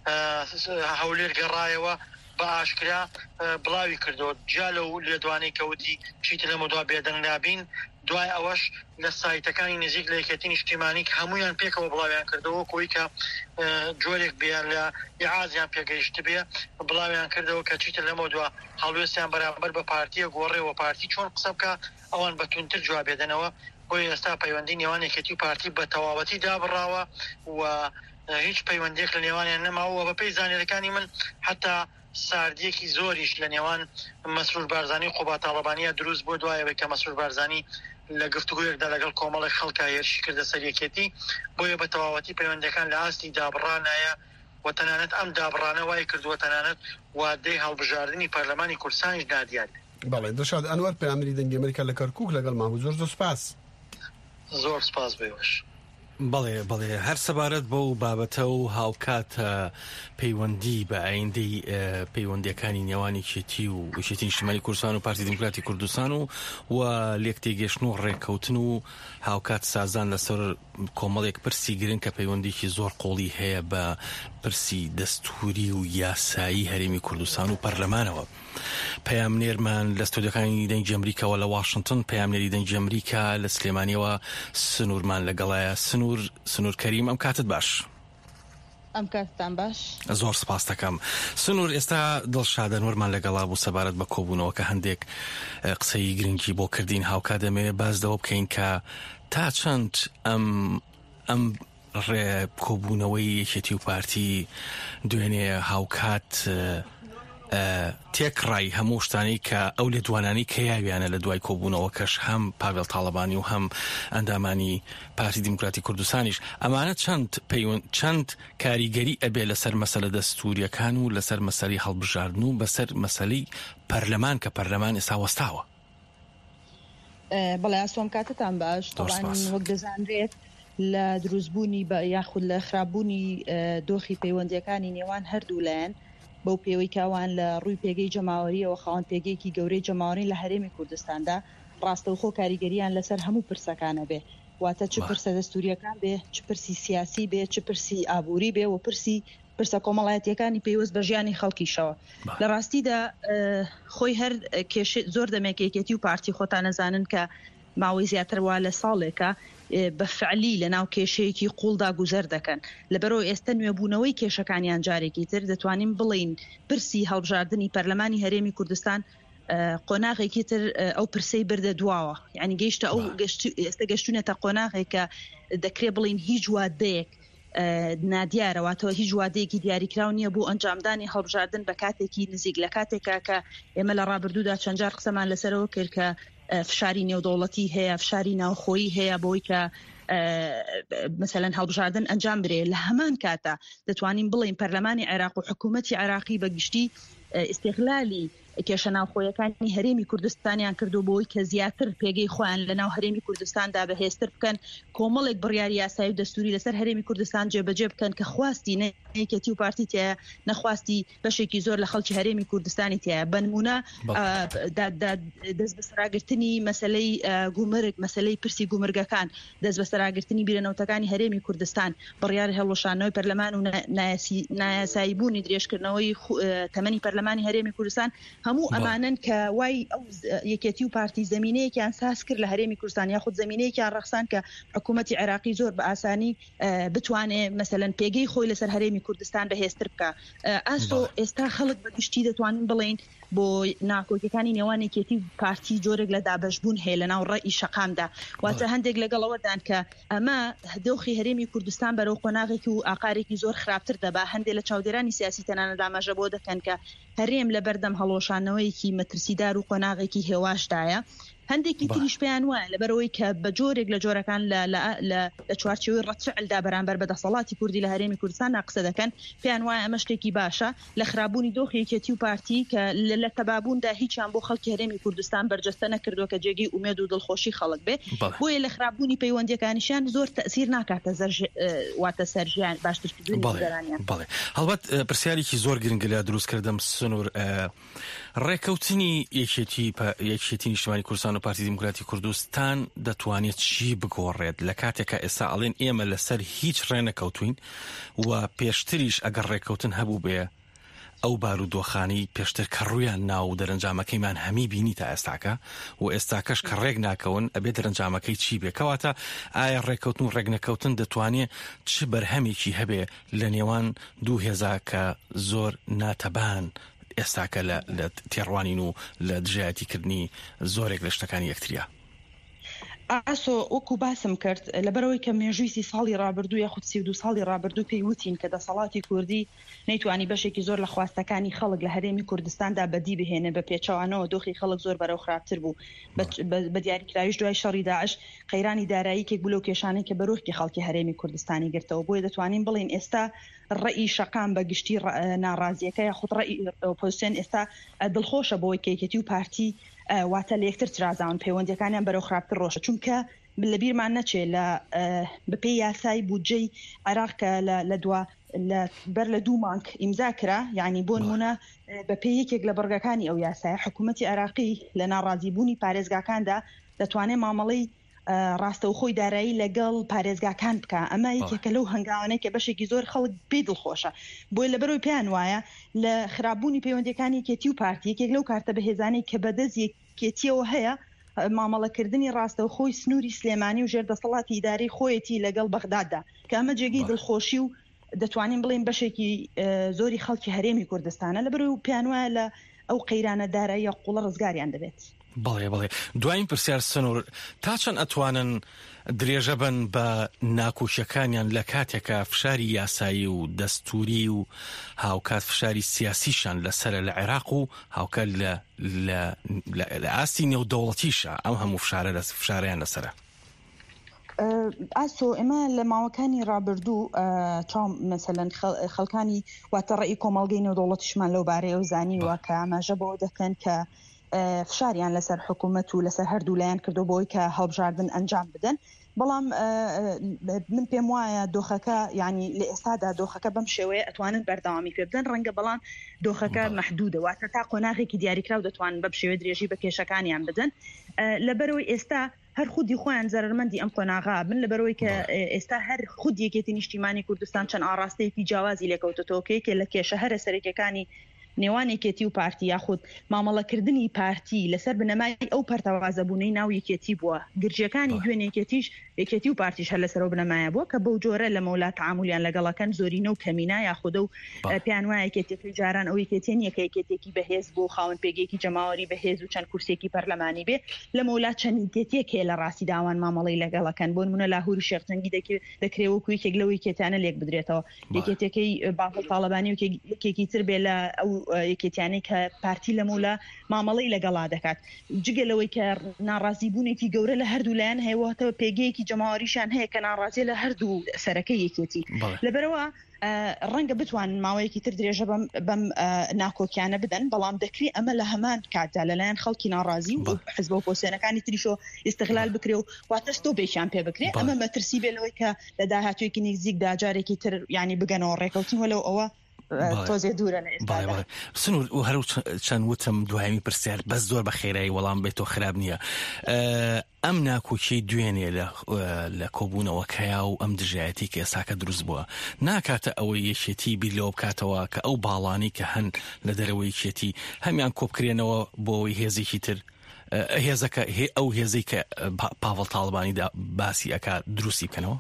هەولێر گەڕایەوە بە ئاشکرا بڵاوی کردەوە جا لە دوانەی کەوتی چیتر لە مدوا بێدەنگ نابین دوای ئەوەش لە سایتەکانی نزیک لە یەکێتی نیشتیمانی هەمویان پێکەوە بڵاویان کردەوە کۆی کە جۆرێک بیان لە ئیعازیان پێگەیشت بێ بڵاویان کردەوە کە چیتر لەمە دوا هەڵوێستیان بەرامبەر بە پارتیە گۆڕێەوە پارتی چۆن قسە بکە ئەوان بەتونتر جواب بێدەنەوە بۆی ئێستا پەیوەندی نێوان یەکێتی و پارتی بە تەواوەتی دابڕاوە و هیچ پەیوەندێک لە نێوانیان نەماوە بە پێی زانێرەکانی من حتا ساردیەکی زۆریش لە نێوان مەسرور بارزانی و قوبا تاڵەبانیە دروست بۆ دوایەوەی کە مەسرور بارزانی لە گفتوگویەکدا لەگەڵ کۆمەڵی خەڵکا هێرشی کردە سەر یەکێتی بۆیە بە تەواوەتی پەیوەندەکان لە ئاستی دابڕانایە و تەنانەت ئەم دابڕانە وای کردووە تەنانەت وادەی هەڵبژاردننی پەرلەمانی کوردستانیش نادیار. بەڵێ دەشاد ئەنوەر پەیامەری دەنگی ئەمریکا لە کەرکووک لەگەڵ مامۆ زۆر سپاس. زۆر سپاس بێوەش. بەڵێ هەر سەبارەت بەو بابەتە و هاوکاتە پەیوەندی بە ئایندەی پەیوەندیەکانی نێوانی کێتی و وشێتی نیشتیمانی کوردستان و پارتی دیموکراتی کوردستان و لێک تێگەشتن و ڕێککەوتن و هاوکات سازان لەسەر کۆمەڵێک پرسی گرنگ کە پەیوەندێکی زۆر قۆڵی هەیە بە پرسی دەستوری و یاسایی هەرێمی کوردستان و پەرلەمانەوە. پەیامنێرمان لە ستۆدیۆکانی دەنگی ئەمریکاوە لە واشنگتن پەیامنێری دەنگی ئەمریکا لە سلێمانیەوە سنوورمان لەگەڵایە. سنوور کەریم ئەم کاتت باش. ئەم کاتتان باش. زۆر سپاس دەکەم. سنوور ئێستا دڵشادەنوەرمان لەگەڵا بوو سەبارەت بە کۆبوونەوە کە هەندێک قسەی گرنگی بۆ کردین هاوکات دەمەوێت باز دەوە بکەین کە تا چەند ئەم ڕێ کۆبوونەوەی یەکێتی و پارتی دوێنێ هاوکات تێکڕای هەموو شتانەی کە ئەو لێ دوانانی کە یاویانە لە دوای کۆبوونەوە کەش هەم پاڤێڵ تاڵەبانی و هەم ئەندامانی پارتی دیموکراتی کوردستانیش ئەمانە چەند کاریگەری ئەبێ لەسەر مەسەلە دەستوریەکان و لەسەر مەسەلەی هەڵبژاردن و بەسەر مەسەلەی پەرلەمان کە پەرلەمان ئێستا وەستاوە. بەڵێ ئاسۆم کاتتان باش. وەک دەزانرێت لە دروستبوونی بە یاخود لە خراپبوونی دۆخی پەیوەندیەکانی نێوان هەردوو لایەن بەو پێوەی کاوان لە ڕووی پێگەی جەماوەریەوە خاوەن پێگەیەکی گەورەی جەماوەری لە هەرێمی کوردستاندا ڕاستەوخۆ کاریگەریان لەسەر هەموو پرسەکانە بێ، واتە چ پرسە دەستوریەکان بێ، چ پرسی سیاسی بێ، چ پرسی ئابووری بێ و پرسە کۆمەڵایەتیەکانی پێوەست بە ژیانی خەڵکیشەوە. لە ڕاستیدا خۆی هەر زۆر دەمێکێکێتی و پارتی خۆتان نەزانن کە ماوەی زیاتر وا لە ساڵێکە بە فعلی لە ناو کێشەیەکی قوڵدا گوزەر دەکەن. لەبەرەوە ئێستا نوێبوونەوەی کێشەکانیان جارێکی تر دەتوانین بڵین پرسی هەڵبژاردننی پەرلەمانی هەرێمی کوردستان قۆناغێکی تر ئەو پرسەی بردە دواوە، یعنی گەیشتە ئەو ئێستا گەشتونێتە قۆناغێک کە دەکرێت بڵین هیچ وادەیەک نادیارەواتەوە هیچ وادەیەکی دیاریکراو نییە بۆ ئەنجامدانی هەڵبژاردن بە کاتێکی نزیک لە کاتێکا کە ئێمە لە ڕابردوودا چەند جار قسەمان لەسەرەوە کرد کە فشاری نێودەوڵەتی هەیە، فشاری ناوخۆیی هەیە بۆی کە مثلەن هەڵبژاردن ئەنجام برێ. لە هەمان کاتە دەتوانین بڵین پەرلەمانی عێراق و حکوومەتی عێراقی بەگشتی ئیستیغلالی کێشە ناوخۆیەکانی هەرێمی کوردستانیان کردو بۆی کە زیاتر پێگەی خۆیان لە ناو هەرێمی کوردستاندا بەهێزتر بکەن، کۆمەڵێک بڕیاری یاسایی و دەستوری لەسەر هەرێمی کوردستان جێبەجێ بکەن کە خواستی نەیەکێتی و پارتی تایە، نەخواستی بەشێکی زۆر لە خەڵکی هەرێمی کوردستانی تایە. بە نمونە دەست بەسەراگرتنی مەسەلەی گومرگ، مەسەلەی پرسی گومرگەکان، دەست بەسەراگرتنی بیرەنەوتەکانی هەرێمی کوردستان، بڕیاری هەڵوەشانەوەی پەرلەمان و نایاساییبوونی درێژکردنەوەی تەمەنی پەرلەمانی هەرێمی کوردستان، هەموو ئەمانن کە وای ئەو یەکێتی و پارتی زمینەیەکیان ساز کرد لە هەرێمی کوردستان یاخود زمینەیەکیان ڕەخسان کە حکوومەتی عێراقی زۆر بە ئاسانی بتوانێت مەسەلەن پێگەی خۆی لەسەر هەرێمی کوردستان بەهێزتر بکە. ئاسۆ ئێستا خەڵک بەگشتی دەتوانین بڵین بۆ ناکۆکیەکانی نێوانێکێتی پارتی جۆرێک لە دابەشبوون هەیە لە ناو ڕێی شەقامدا، واتە هەندێک لەگەڵەوەدان کە ئەمە دۆخی هەرێمی کوردستان بەرەو قۆناغێکی و ئاقارێکی زۆر خراپتر دەبا. هەندێک لە چاودێرانی سیاسی تەنانەت ئاماژە بۆ دەکەن کە هەرێم لە بەردەم هەڵۆشانەوەیکی مەترسیدار و قۆناغێکی هێواشدایە. هەندێکی تریش پێیان وایە لەبەرەوەی کە بە جۆرێک لە جۆرەکان لە چوارچێوەی ڕەتفعلدا بەرامبەر بە دەسەڵاتی کوردی لە هەرێمی کوردستان قسە دەکەن، پێیان وایە ئەمە شتێکی باشە لە خراببوونی دۆخی یەکێتی و پارتی کە لە تەبابووندا هیچیان بۆ خەڵکی هەرێمی کوردستان بەرجەستە نەکردووە کە جێگەی ئومێد و دڵخۆشی خەڵک بێ، بۆیە لە خراببوونی پەیوەندیەکانیشیان زۆر تەسیر ناکاتە واتە سەرژیان باشترکردنی گەرانیان. بەڵێ هەڵبەت پرسیارێکی زۆر گرنگە لە دروستکردم سنوور ڕێکەوتنی یەکێتی نیشتیمانی کوردستان و پارتی دیموکراتی کوردستان دەتوانێت چی بگۆڕێت لە کاتێکە ئێستا ئەڵێن ئێمە لەسەر هیچ ڕێنەکەوتوین و پێشتریش ئەگەر ڕێکەوتن هەبوو بێ ئەو بارودۆخانی پێشتر کە ڕوویان ناو دەرەنجامەکەیمان هەمی بینی تا ئێستاکە و ئێستاکەش کە ڕێک ناکەون ئەبێ دەرەنجامەکەی چی بێ، کەواتە ئایا ڕێکەوتن و ڕێکنەکەوتن دەتوانێت چ بەرهەمێکی هەبێ لە نێوان دوو هێزا کە زۆر ناتەبان ئێستاکە لە تێڕوانین و لە دژایەتیکردنی زۆرێک لە شتەکانی یەکتریا. ئاسۆ وەکو باسم کرد لەبەرەوەی کە مێژووی ساڵی ڕابردوو یاخود 32 ساڵی ڕابردوو پێی وتین کە دەسەڵاتی کوردی نەیتوانی بەشێکی زۆر لە خواستەکانی خەڵک لە هەرێمی کوردستاندا بەدی بهێنێ بە پێچەوانەوە دۆخی خەڵک زۆر بەرەو خراپتر بوو بە دیاریکراویش دوای شەڕی داعش قەیرانی داراییکێک بوو لەو کێشانەی کە بەرۆکی خەڵکی هەرێمی کوردستانی گرتەوە، بۆیە دەتوانین بڵین ئێستا ڕێی شەقام بە گشتی ناڕازیەکە یاخود ڕێی ئۆپۆزیسیۆن ئێستا دڵخۆشە بۆ یەکێتی و پارتی واتە لە یەکتر ترازاون پەیوەندیەکانیان بەرەو خراپتر ڕۆشە، چونکە لە بیرمان نەچێ لە بەپێی یاسای بودجەی عێراق کە بەر لە 2 مانگ ئیمزا کرا، یعنی بۆ نمونە بەپێی یەکێک لە بەڕگەکانی ئەو یاسایە حکوومەتی عێراقی لە ناڕازیبوونی پارێزگاکاندا دەتوانێت مامەڵەی ڕاستەوخۆی دارایی لەگەڵ پارێزگاکان بکە. ئەمە یەکێکە لەو هەنگاوانەیە کە بەشێکی زۆر خەڵک پێی دڵخۆشە، بۆی لەبەرەوەی پێیان وایە لە خراببوونی پەیوەندیەکانی یەکێتی و پارتی یەکێک لەو کارتە بەهێزانەی کە بەدەست یەکێتیەوە هەیە مامەڵەکردنی ڕاستەوخۆی سنووری سلێمانی و ژێردەسەڵاتی ئیداری خۆیەتی لەگەڵ بەغداددا کە ئەمە جێگەی دڵخۆشی و دەتوانین بڵین بەشێکی زۆری خەڵکی هەرێمی کوردستانە، لەبەرەوەی پێیان وایە لە ئەو قەیرانە دارایی قوڵە ڕزگاریان دەبێت. بەڵێ دوایین پرسیار سنوور تا چەند ئەتوانن درێژە بن بە ناکۆشیەکانیان لە کاتێکە فشاری یاسایی و دەستوری و هاوکات فشاری سیاسیشان لەسرە لە عێراق و هاوکات لە ئاستی نێودەوڵەتیشە ئەم هەموو فشاریان لەسرە؟ ئاسۆ ئێمە لە ماوەکانی ڕابردوو مەسەلەن خەڵکانی واتە ڕێی کۆمەڵگەی نێودەوڵەتیشمان لەو بارەیە و زانیوە کە ئاماژە بۆ دەکەن کە فشاریان لەسەر حکوومەت و لەسەر هەردوو لایەن کردو بۆی کە هەڵبژاردن ئەنجام بدەن. بەڵام من پێم وایە دۆخەکە ینی لە ئێستادا دۆخەکە بەم شێوەیە ئەتوانن بەردەوامی پێ بدەن ڕەنگە بەڵام دۆخەکە مەحدودە واتە تا قۆناغێکی دیاریکراو دەتوانن بەم شێوەیە درێژی بە کێشەکانیان بدەن لەبەرەوەی ئێستا هەر خودی خۆیان زەرمەندی ئەم قۆناغا بن لەبەرەوەی کە ئێستا هەر خود یەکێتی نیشتیمانی کوردستان چەند ئاراستەیەکی جیاوازی لێکەوتەتەوەکەیەکێ لە کێشە هەرە سەرەکیەکانی نێوانێکێتی و پارتی یاخود مامەڵەکردنی پارتی لەسەر بنەمای ئەو پەرتەوازەبوونەی ناو یەکێتی بووە گرجەکانی دوێنێکێتیش یەکێتی و پارتیش هەر لەسەرەوە بنەمایە بووە کە بەو جۆرە لە مەولا تعاملیان لەگەڵەکەن زۆرینە و کەمینە یاخودە و پیان وایە یەکێتی جاران ئەو یەکێتیان یەکێتێکی بەهێز بۆ خاوەن پێگەیەکی جەماوەری بەهێز و چەند کورسێکی پەرلەمانی بێ لە مەولا چەند یەکێتێک هەیە لە ڕاستی داوان مامەڵەی لەگەڵەکەن بۆ نمونە لاهور و شێخجەنگی دەکرێوەکو یەکێک لەو یەکێتیانە لێک بدرێتەوە یەکێتەکەی باڵ تاڵەبانی و یەکێکی تر بێ لە ئەو یەکێتیانەی کە پارتی لە مەولا مامەڵەی لەگەڵا دەکات جگەلەوەی کە ناڕازیبوونێکی گەورە لە هەردوو لایەن هەیەوەتەوە پێگەیەکی جەماوەریشان هەیە کە ناڕازیە لە هەردوو سەرەکەی یەکێتی لەبەرەوە ڕەنگە بتوانن ماوەیەکی تر درێژە بەم ناکۆکیانە بدەن بەڵام دەکری ئەمە لە هەمان کاتدا لەلایەن خەڵکی ناڕازی و حزب و پۆسێنەکانی تریشۆ ئیستیغلال بکرێ و واتە ستۆپێکیان پێ بکرێ ئەمە مەترسی بێ لەوەی کە لە داهاتوویەکی نزیکدا جارێکی تر یعنی بگەنەوە ڕێکەوتن وەلەو ئەوە تۆزێ دوورە لە ئێستا سنوور و هەرو چەند وتم دوایمی پرسیار بەس زۆر بە خێرایی وەڵام بێت تۆ خراپ نییە ئەم ناکۆکی دوێنێ لە کۆبوونەوەکەیا و ئەم دژایەتی کە ئێساکە دروست بووە ناکاتە ئەوەی یەکێتی بیرلەوە بکاتەوە کە ئەو باڵانی کە هەن لە دەرەوەی یەکێتی هەمیان کۆبکرێنەوە بۆەوەی هێزێکی تر هێزەکە ئەو هێزەی کە پاڤڵ تاڵبانیدا باسی ئەکات دروستی بکەنەوە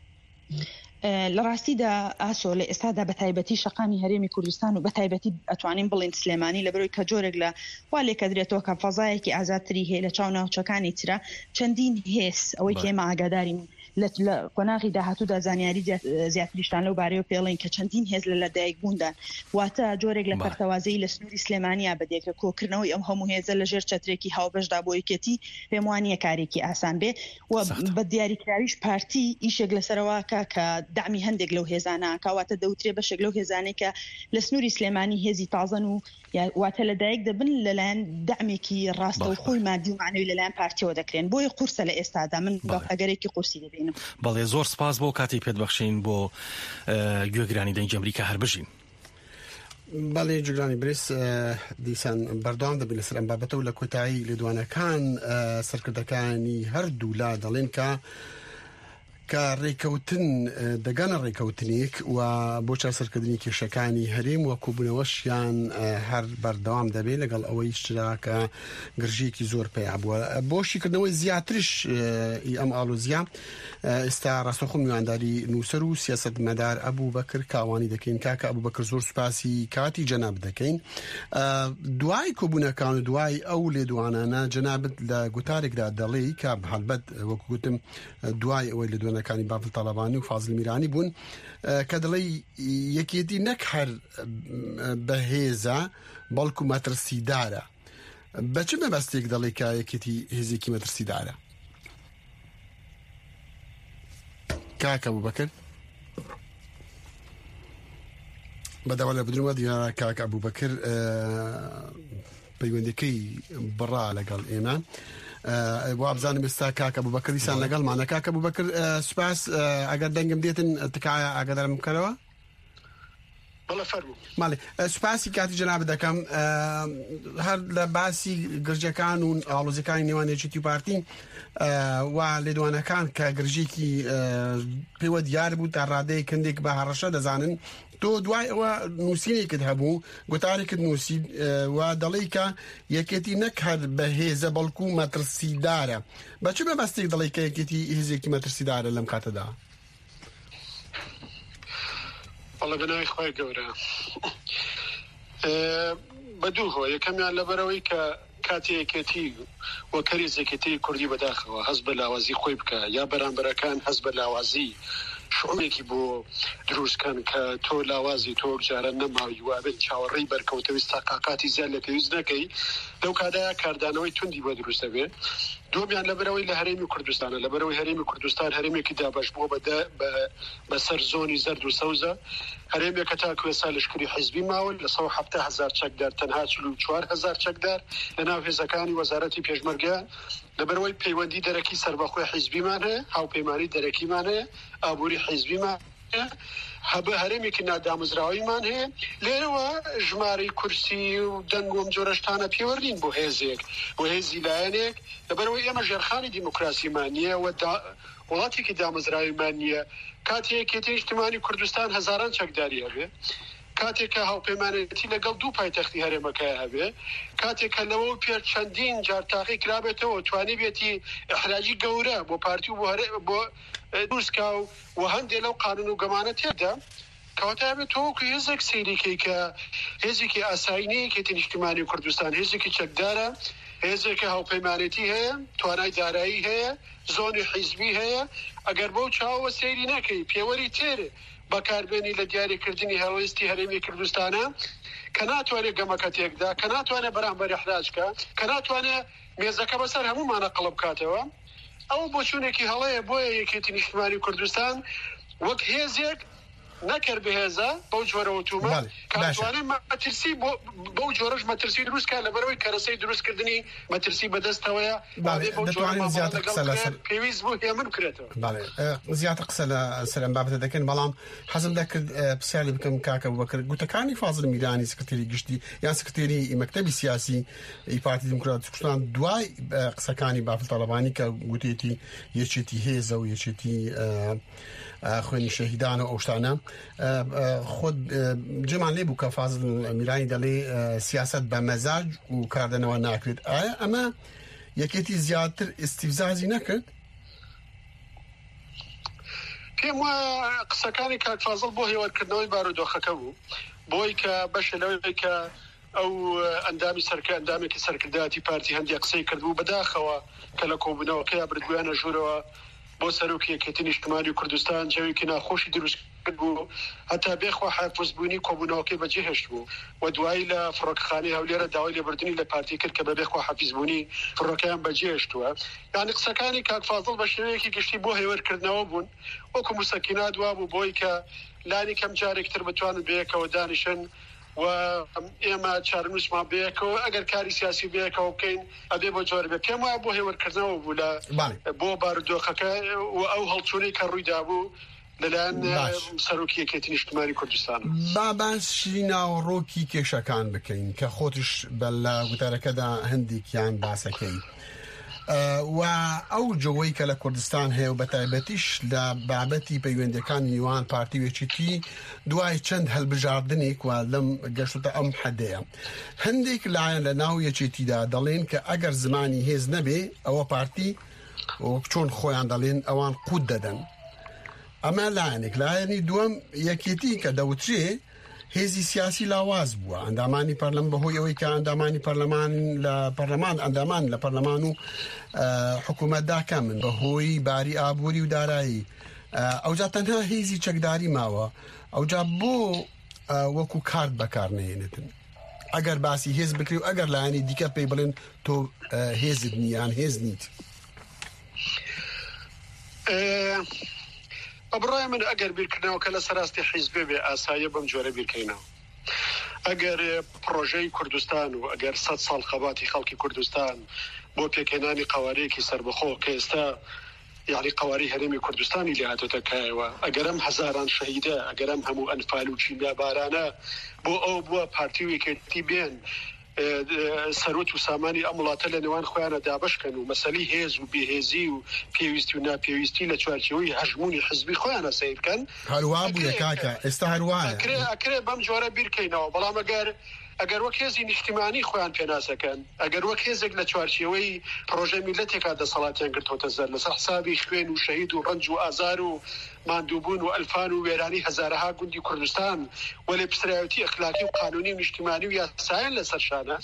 لە ڕاستیدا ئاسۆ لە ئێستادا بە تایبەتی شەقامی هەرێمی کوردستان و بە تایبەتی ئەتوانین بڵین سلێمانی لەبەرەوەی کە جۆرێک لە وا لێکە درێتەوە کە فەزایەکی ئازادتری هەیە لە چاو ناوچەکانی ترە چەندین هێز ئەوەی کێمە ئاگادارین لە قۆناغی داهاتوودا زانیاری زیاتریشتان لەو بارەیەوە پێڵین کە چەندین هێز لە لەدایکبووندا واتە جۆرێک لە پەرتەوازەی لە سنووری سلێمانیا بەدێکە کۆکردنەوەی ئەم هەموو هێزە لە ژێر چەترێکی هاوبەشدا بۆ یەکێتی پێم وانییە کارێکی ئاسان بێ و بە دیاریکراویش پارتی ئیشێک لەسەرەوەکە کە دامی هەندێک لەو هێزانە کەواتە دەوترێ بەشێک لەو هێزانێک کە لە سنووری سلێمانی هێزی تازەن و واتە لەدایک دەبن لەلایەن دامێکی ڕاستە و خۆی مادی و معنەوی لەلایەن پارتیەوە دەکرێن بۆی قورسە لە ئێستادا من ئەگەرێکی قورسی دەبینم بەڵێ زۆر سپاس بۆ کاتی پێت بەخشین بۆ گوێگرانی دەنگی ئەمریکا هەر بژین بەڵێ جوگرانی برس دیسان بەردەوام دەبێت لەسەر ئەم بابەتە و لە کۆتایی لێدوانەکان سەرکردەکانی هەردوو لا دەڵێن کە ڕێکەوتن دەگەنە ڕێکەوتنێک و بۆ چاسەرکردنی کێشەکانی هەرێم و کۆبوونەوەشیان هەر بەردەوام دەبێت لەگەڵ ئەوەی شتراکە گرژێکی زۆر پێیا بووە بۆشیکردنەوەی زیاترش ئەم ئاڵۆزیە ئێستا ڕاستەخۆ میوانداری نووسەر و سیاسەتمەدار ئەبوو بەکر کاوانی دەکەین کاکە ئەبوو بەکر زۆر سوپاسی کاتی جەناب دەکەین دوای کۆبوونەکان و دوای ئەو لێدوانانە جەنابەت لە گوتارێکدا دەڵێ کە هەڵبەت وەکو گوتم دوای ئەوەی لێدوانەکانی باڤڵ تاڵەبانی و فازڵ میرانی بوون کە دەڵێ یەکێتی نەک هەر بەهێزە بەڵکو مەترسیدارە بە چ مەبەستێک دەڵێ کە یەکێتی هێزێکی مەترسیدارە کاکە بوو بەکر بەداوا لە بدرمە دیارە کاکە بوو بەکر پەیوەندەکەی بڕا لەگەڵ ئێمە بۆ ئابزانم ئێستا کاکە بوو بەکر دیسان لەگەڵمانە کاکە بوو بەکر سوپاس ئەگەر دەنگم دێتن تکایە ئاگادارم بکەرەوە ماڵێ سوپاسی کاتی جەناب دەکەم هەر لە باسی گرجەکان و ئاڵۆزیەکانی نێوان یەکێتی و پارتی و لێدوانەکان کە گرژێکی پێوە دیار بوو تا ڕادەیە کندێک بە هەڕەشە دەزانن تۆ دوای ئەوە نووسینێکت هەبوو گوتارێکت نووسی و دەڵێ کە یەکێتی نەک هەر بەهێزە بەڵکو مەترسیدارە بە چ مەبەستێک دەڵێ کە یەکێتی هێزێکی مەترسیدارە لەم کاتەدا والله بناوی خۆی گەورە بە دوو هۆ یەکەمیان لەبەرەوەی کە کاتی یەکێتی وە کەریزێکێتی کوردی بەداخەوە هەست بە لاوازی خۆی بکە یا بەرامبەرەکان هەست بە لاوازی شعورێکی بۆ دروستکەن کە تۆ لاوازی تۆ جارە نەماوی وابێت چاوەڕێی بەرکەوتەوی تاقاقاتی زیاد لە پێویست نەکەی لەو کادایە کاردانەوەی توندی بۆ دروست دەبێت. دومیان لەبەرەوەی لە هەرێمی کوردستانە لەبەرەوەی هەرێمی کوردستان هەرێمێکی دابش بووە بەسەر زۆنی زەرد و سەوزە، هەرێمێکە تا کوێسا لەشکری حیزبی ماون لە 170,000 چەکدار تەنها 44,000 چەکدار لە ناو هێزەکانی وەزارەتی پێشمەرگە. لەبەرەوەی پەیوەندی دەرەکی سەربەخۆی حیزبیمان هەیە، هاوپەیمانی دەرەکیمان هەیە، ئابووری حیزبیمان هەبە هەرێمێکی نادامەزراویمان هەیە. لێرەوە ژمارەی کورسی و دەنگ و جۆرەشتانە پێوەرین بۆ هێزێک بۆ هێزی لایەنێک. لەبەرەوەی ئێمە ژێرخانی دیموکراسیمان نییە و وڵاتێکی دامەزراویمان نییە. کاتێک یەکێتی نیشتیمانی کوردستان هەزاران چەکداری هەبێ، کاتێککە هاوپەیمانەتی لەگەڵ دوو پایتەختی هەرێمەکەی هەبێ، کاتێککە لەوە پێ چەندین جار تاقی کرابێتەوە توانی بێتی ئەحراجی گەورە بۆ پارتی و بۆ دروستکە و هەندێک لەو قانون و گەمانە تێدا کەواتە بێت تۆکو هێزێک سەیریکەی کە هێزێکی ئاساینی یەکێتی نیشتیمانی کوردستان هێزێکی چەکدارە، هێزێکی هاوپەیمانەتی هەیە، توانای دارایی هەیە، زۆنی حیزبی هەیە. ئەگەر بەو چاوە سەیری نەکەی پێوەری تێرێ بەکاربێنی لە دیاریکردنی هەڵوێستی هەرێمی کوردستانە کە ناتوانێت گەمەکە تێکدا، کە ناتوانێت بەرامبەر احراجکە، کە ناتوانێت مێزەکە بەسەر هەمومانە قەڵب بکاتەوە. ئەو بۆچوونێکی هەڵەیە بۆیە یەکێتی نیشتیمانی کوردستان وەک هێزێک نەکرد بەهێزە بەو جۆرەوە تومە کاتوانێت مەترسی بەو جۆرەش مەترسی دروستکە لەبەرەوەی کەرەسەی دروستکردنی مەترسی بەدەستەوەیە پێویست بوو هێمن بکرێتەوە. زیاتر قسە لە سەرم بابەتە دەکەن، بەڵام حەزم دەکرد پرسیاری بکەم کاکە بوبەکر گوتەکانی فازڵ میرانی سکرتێری گشتی یان سکرتێری مەکتەبی سیاسی پارتی دیموکراتی کوردستان دوای قسەکانی بافڵ تاڵەبانی کە گوتێتی یەکێتی هێزە و یەکێتی خوێنی شەهیدان و ئەوشتانە خۆت جێمان لێ بوو کە فازڵ میرانی دەڵێ سیاست بە مەزاج و کاردنەوە ناکرێت. ئایا ئەمە یەکێتی زیاتر ئیستیفزازی نەکرد؟ پێم وایە قسەکانی کاک فازڵ بۆ هێوارکردنەوەی بارودۆخەکە بوو، بۆی کە بەشە لەوەی کە ئەو ئەندامێکی سەرکردایەتی پارتی هەندێک قسەی کردبوو بەداخەوە کە لە کۆبوونەوەکەی بردویانە ژوورەوە بۆ سەرۆکی یەکێتی نیشتیمانی کوردستان جەوێکی ناخۆشی دروست کرد بوو، هەتا بێخوا حافزبوونی کۆبوونەوەکەی بەجێهێشت بوو و دوایی لە فڕۆکەخانەی هەولێرە داوای لێبوردنی لە پارتی کرد کە بەبێخوا حافزبوونی فڕۆکەیان بەجێهێشتووە. یعنی قسەکانی کاک فازڵ بە شێوەیەکی گشتی بۆ هێوارکردنەوە بوون، وەکو موسەکینا دوا بوو بۆی کە لانی کەم جارێکتر بتوانن بەیەکەوە دانیشن و ئێمە چارنووسمان بەیەکەوە ئەگەر کاری سیاسی بەیەکەوە بکەین ئەبێ بۆ جۆر بێ. پێم وایە بۆ هێوارکردنەوە بوو لە بۆ بارودۆخەکە و ئەو هەڵچوونەی کە ڕوویدا بوو لەلایەن سەرۆکی یەکێتی نیشتیمانی کوردستان. باشی ناوەڕۆکی کێشەکان بکەین کە خۆتش لە گوتارەکەدا هەندێکیان باسەکەی و ئەو جۆی کە لە کوردستان هەیە و بەتایبەتیش لە بابەتی پەیوەندەکانی نیوان پارتی وێچیتی دوای چەند هەلبژاردنێک و لەم گەشتە ئەم حەدەیە هەندێک لایەن لە ناو یەکێتیدا دەڵێن کە ئەگەر زمانی هێز نەبێ ئەوە پارتی چۆن خۆیان دەڵێن ئەوان قوت دەدەن. ئەمە لایەنێک. لایەنی دووەم یەکێتی کە دەوترێ هێزی سیاسی لاواز بووە، ئەندامانی پەرلەمان بەهۆی ئەوەی کە ئەندامانی پەرلەمان لە پەرلەمان ئەندامان لە پەرلەمان و حکوومەتدا کەمن بەهۆی باری ئابووری و دارایی. ئەوجا تەنها هێزی چەکداری ماوە، ئەوجا بۆ وەکو کارت بەکارنێنێتن ئەگەر باسی هێز بکری و ئەگەر لایەنی دیکە پێی بڵێن تۆ هێزت نیان هێز نیت. بەڕای من ئەگەر بیرکردنەوە کە لە سەراستی حیزبێ بێ ئاساییە بەم جۆرە بیرکەینەوە. ئەگەر پرۆژەی کوردستان و ئەگەر 100 ساڵ خەباتی خەڵکی کوردستان بۆ پێکهێنانی قوارەیەکی سەربەخۆ کە ئێستا یعنی قواری هەرێمی کوردستانی لێ هاتۆتە کایەوە، ئەگەر ئەم هەزاران شەهیدە، ئەگەر ئەم هەموو ئەنفال و چیمیا بارانە بۆ ئەو بووە پارتی و یەکێتی بێن سەرۆت و سامانی ئەم وڵاتە لە نێوان خۆیانە دابشکەن و مەسەلەی هێز و بێهێزی و پێویستی و ناپێویستی لە چوارچێوەی هەژمونی حزبی خۆیانە سەیرکەن. هەروە بووە کاکە ئێستا هەروایە ئەکرێ بەم جۆرە بیرکەینەوە. بەڵام ئەگەر وەک هێزی نیشتیمانی خۆیان پێناسەکەن، ئەگەر وەک هێزێک لە چوارچێوەی پرۆژە میلەتێکا دەسەڵاتیان گرتوتە زەر لەسەر حسابی خوێن و شەهید و ڕەنج و ئازار و ماندووبوون و ئەلفان و وێرانی هەزارەها گوندی کوردستان وەلێ پسرایەتی ئەخلاقی و قانونی و نیشتیمانی و یاسایان لەسەر شانە،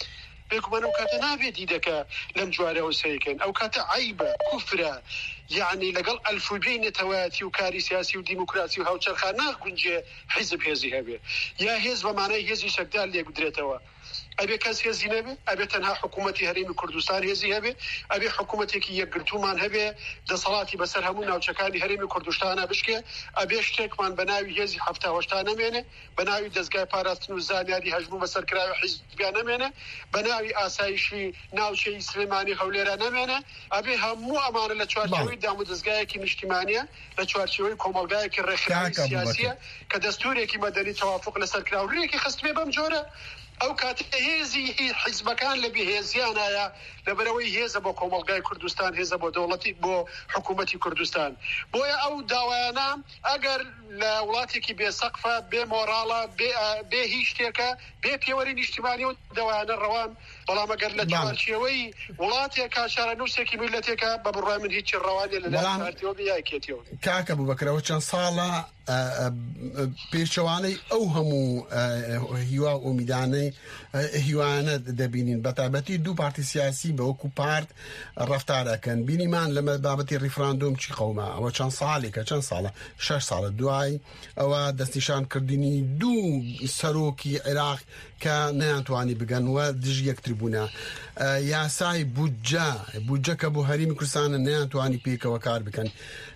بێگومان ئەو کاتە نابێتی دەکە لەم جوارەوە سەیکەن ئەو کاتە عیبە کوفرە یعنی لەگەڵ ئەلفوبێی نەتەوایەتی و کاری سیاسی و دیموکراسی و هاوچەرخان ناگونجێ حیزب هێزی هەبێ یا هێز بەمانای هێزی شەکدار لێگودرێتەوە ئەبێ کەس هێزی نەبێ ئەبێ تەنها حکوومەتی هەرێمی کوردستان هێزی هەبێ ئەبێ حکوومەتێکی یەکگرتومان هەبێ دەسەڵاتی بەسەر هەموو ناوچەکانی هەرێمی کوردستانە بشکێ ئەبێ شتێکمان بە ناوی هێزی هەفتا هەشتا نەمێنێ بە ناوی دەستگای پاراستن و زانیاری هەژموو بەسەرکراوی حیزبیان نەمێنێ بە ناوی ئاسایشی ناوچەی سلێمانی هەولێرە نەمێنێ ئەبێ هەموو ئەمانە لە چوارچێوەی دام و دەستگایەکی نیشتیمانیە لە چوارچێوەی کۆمەڵگایەکی ڕێکخراوی سیاسیە کە دەستورێکی مەدەنی تەوافق لەسەر کراوڕێکی خستبێ بەم جۆرە ئەو کاتە هێزی حیزبەکان لە بەهێزیانایە لەبەرەوەی هێزە بۆ کۆمەڵگای کوردستان هێزە بۆ دەوڵەتی بۆ حکوومەتی کوردستان بۆیە ئەو داوایانە ئەگەر لە وڵاتێکی بێسەقفە بێ مۆراڵە بێ هیچ شتێکە بێ پێوەری نیشتیمانی و داوایانە ڕەوان بەڵام ئەگەر لە چوارچێوەی وڵاتێک کاشارە نووسێکی میلەتێکە بە بڕای من هیچی ڕەوانێ لە لایەوە بێیاکێتیەوە کاکە بووبەکرەوە چەند ساڵە پێچەوانەی ئەو هەموو هیوا ئومیدانەی هیوانە دەبینین بەتابەتی دوو پارتی سیاسی بە وەکو پارت ڕەفتارەکەن بینیمان لەمە بابەتی ڕیفراندۆم چی قەومە ئەوە چەند ساڵێکە چەند ساڵە 6 ساڵە دوای ئەوە دەستنیشان کردنی دوو سەرۆکی عێراق کە نەیانتوانی بگەن وە دژ یەکتر بوونە یاسای بودجە کە بۆ هەرێمی کوردستانە نەیانتوانی پێکەوە کار بکەن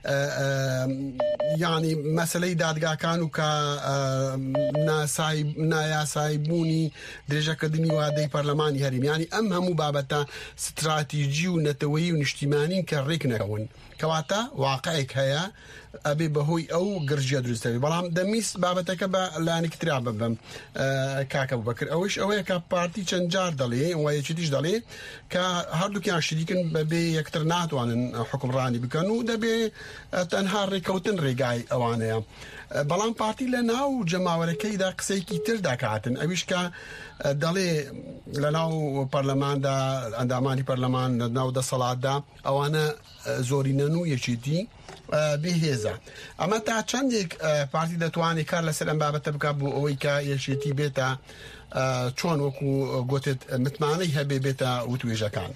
یعنی مەسلەی دادگاکان و کە نایاسایبوونی درێژەکردنی وادەی پەرلەمانی هەرێمیانی ئەم هەموو بابەتە ستراتیژی و نەتەوەیی و نیشتیمانین کە ڕێک نەکەون کەواتە واقعێک هەیە ئەبێ بەهۆی ئەو گرژیە دروستەوی بەڵام دەمیست بابەتەکە بە لایەنێکترا ببەم کاکە بووبەکر ئەوەش ئەوەیە کە پارتی چەند جار دەڵێ وایەکێتیش دەڵێ کە هەردووکیان شریکن بەبێ یەکتر ناتوانن حکومڕانی بکەن و دەبێ تەنها ڕێکەوتن ڕێگای ئەوانەیە بەڵام پارتی لە ناو جەماوەرەکەیدا قسەیەکی تر داکاتن ئەویش کە دەڵێ لە ناو پەرلەماندا ئەندامانی پەرلەمان لە ناو دەسەڵاتدا ئەوانە زۆرینەن و یەکێتی بێهێزە ئەمە تا چەندێک پارتی دەتوانێت کار لەسەر ئەم بابەتە بکات بۆ ئەوەی کە یەکێتی بێتە چۆن وەکو گوتت متمانەی هەبێ بێتە وتوێژەکان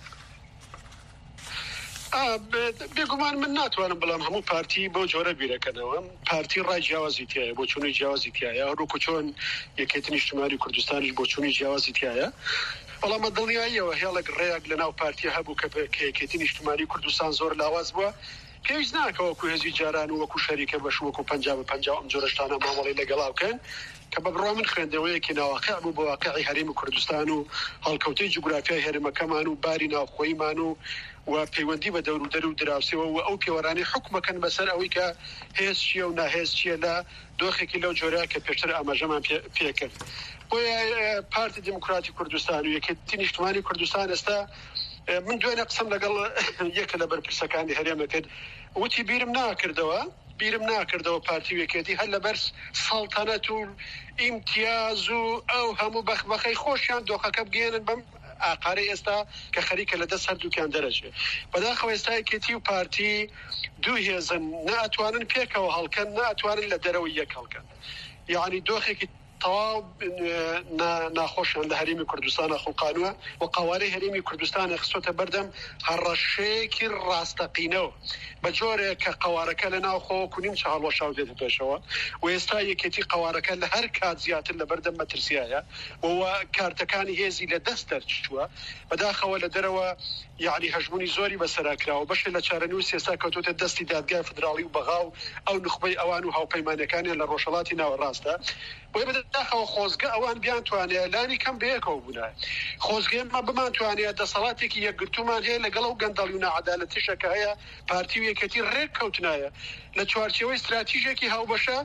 بێگومان من ناتوانم بەڵام هەموو پارتی بۆ جۆرە بیرەکەنەوە پارتی ڕای جیاوازی تایە بۆ چوونی جیاوازی تایە هەروکو چۆن یەکێتی نیشتیمانی کوردستانیش بۆ چوونی جیاوازی تایە بەڵامە دڵنیاییەوە هێڵێک ڕێیەک لە ناو پارتی هەبوو کە یەکێتی نیشتیمانی کوردستان زۆر لاواز بووە پێویست ناکە وەکو هێزی جاران و وەکو شەریکە بەش وەکو 50 ئەم جۆرە شتانە مامەڵی لەگەڵا بکەن کە بە بڕوا من خوێندەوەیەکی ناواقع بوو بە واقعی هەرێمی کوردستان و هەڵکەوتەی جوگرافیای هەرێمەکەمان و باری ناوخۆیمان و پەیوەندی بە دەور و دەر و دراوسەوە و ئەو پێوەرانی حکومەکەن بەسەر ئەوەی کە هێز چییە و ناهێز چییە لە دۆخێکی لەو جۆرە کە پێشتر ئاماژەمان پێکرد بۆیە پارتی دیموکراتی کوردستان و یەکێتی نیشتیمانی کوردستان ئێستا من دوێنێ قسەم لەگەڵ یەکە لە بەرپرسەکانی هەرێمە کرد وتی بیرم ناکردەوە پارتی یەکێتی هەر لەبەر سەڵتەنەت و ئیمتیاز و ئەو هەموو بەخبەخەی خۆشیان دۆخەکە بگێنن بەم ئاقارەی ئێستا کە خەریکە لە دەست هەردووکیان دەرەچێت بەداخەوە ئێستا یەکێتی و پارتی دوو هێزن ناتوانن پێکەوە هەڵکەن ناتوانن لە دەرەوەی یەک هەڵکەن یعنی دۆخێکی تەواو ناخۆشیان لە هەرێمی کوردستانە خوڵقانووە و قوارەی هەرێمی کوردستانە خستۆتە بەردەم هەڕەشەیەکی ڕاستەقینەوە بە جۆرێک کە قوارەکە لە ناوخۆوە کونیم چ هەڵوەشاو دێتە پێشەوە و ئێستا یەکێتی قوارەکە لە هەر کات زیاتر لە بەردەم مەترسیایە و کارتەکانی هێزی لە دەست دەرچووە بەداخەوە لە دەرەوە یعنی هەژمونی زۆری بەسەراکراوە بەشێ لە چارەنووس ئێستا کەوتوتە دەستی دادگای فدراڵی و بەغاو ئەو نخبەی ئەوان و هاوپەیمانەکانیان لە ڕۆژهەڵاتی ناوەڕاستە بۆیە بەداخەوە خۆزگە ئەوان بیانتوانێت لانی کەم بەیەکەوە بوونایە خۆزگەمە بمانتوانێت دەسەڵاتێکی یەکگرتومان هەیە لەگەڵ ئەو گەندەڵی و نەعەدالەتیشەکە هەیە پارتی و یەکێتی ڕێک کەوتنایە لە چوارچێوەی استراتیژێکی هاوبەشە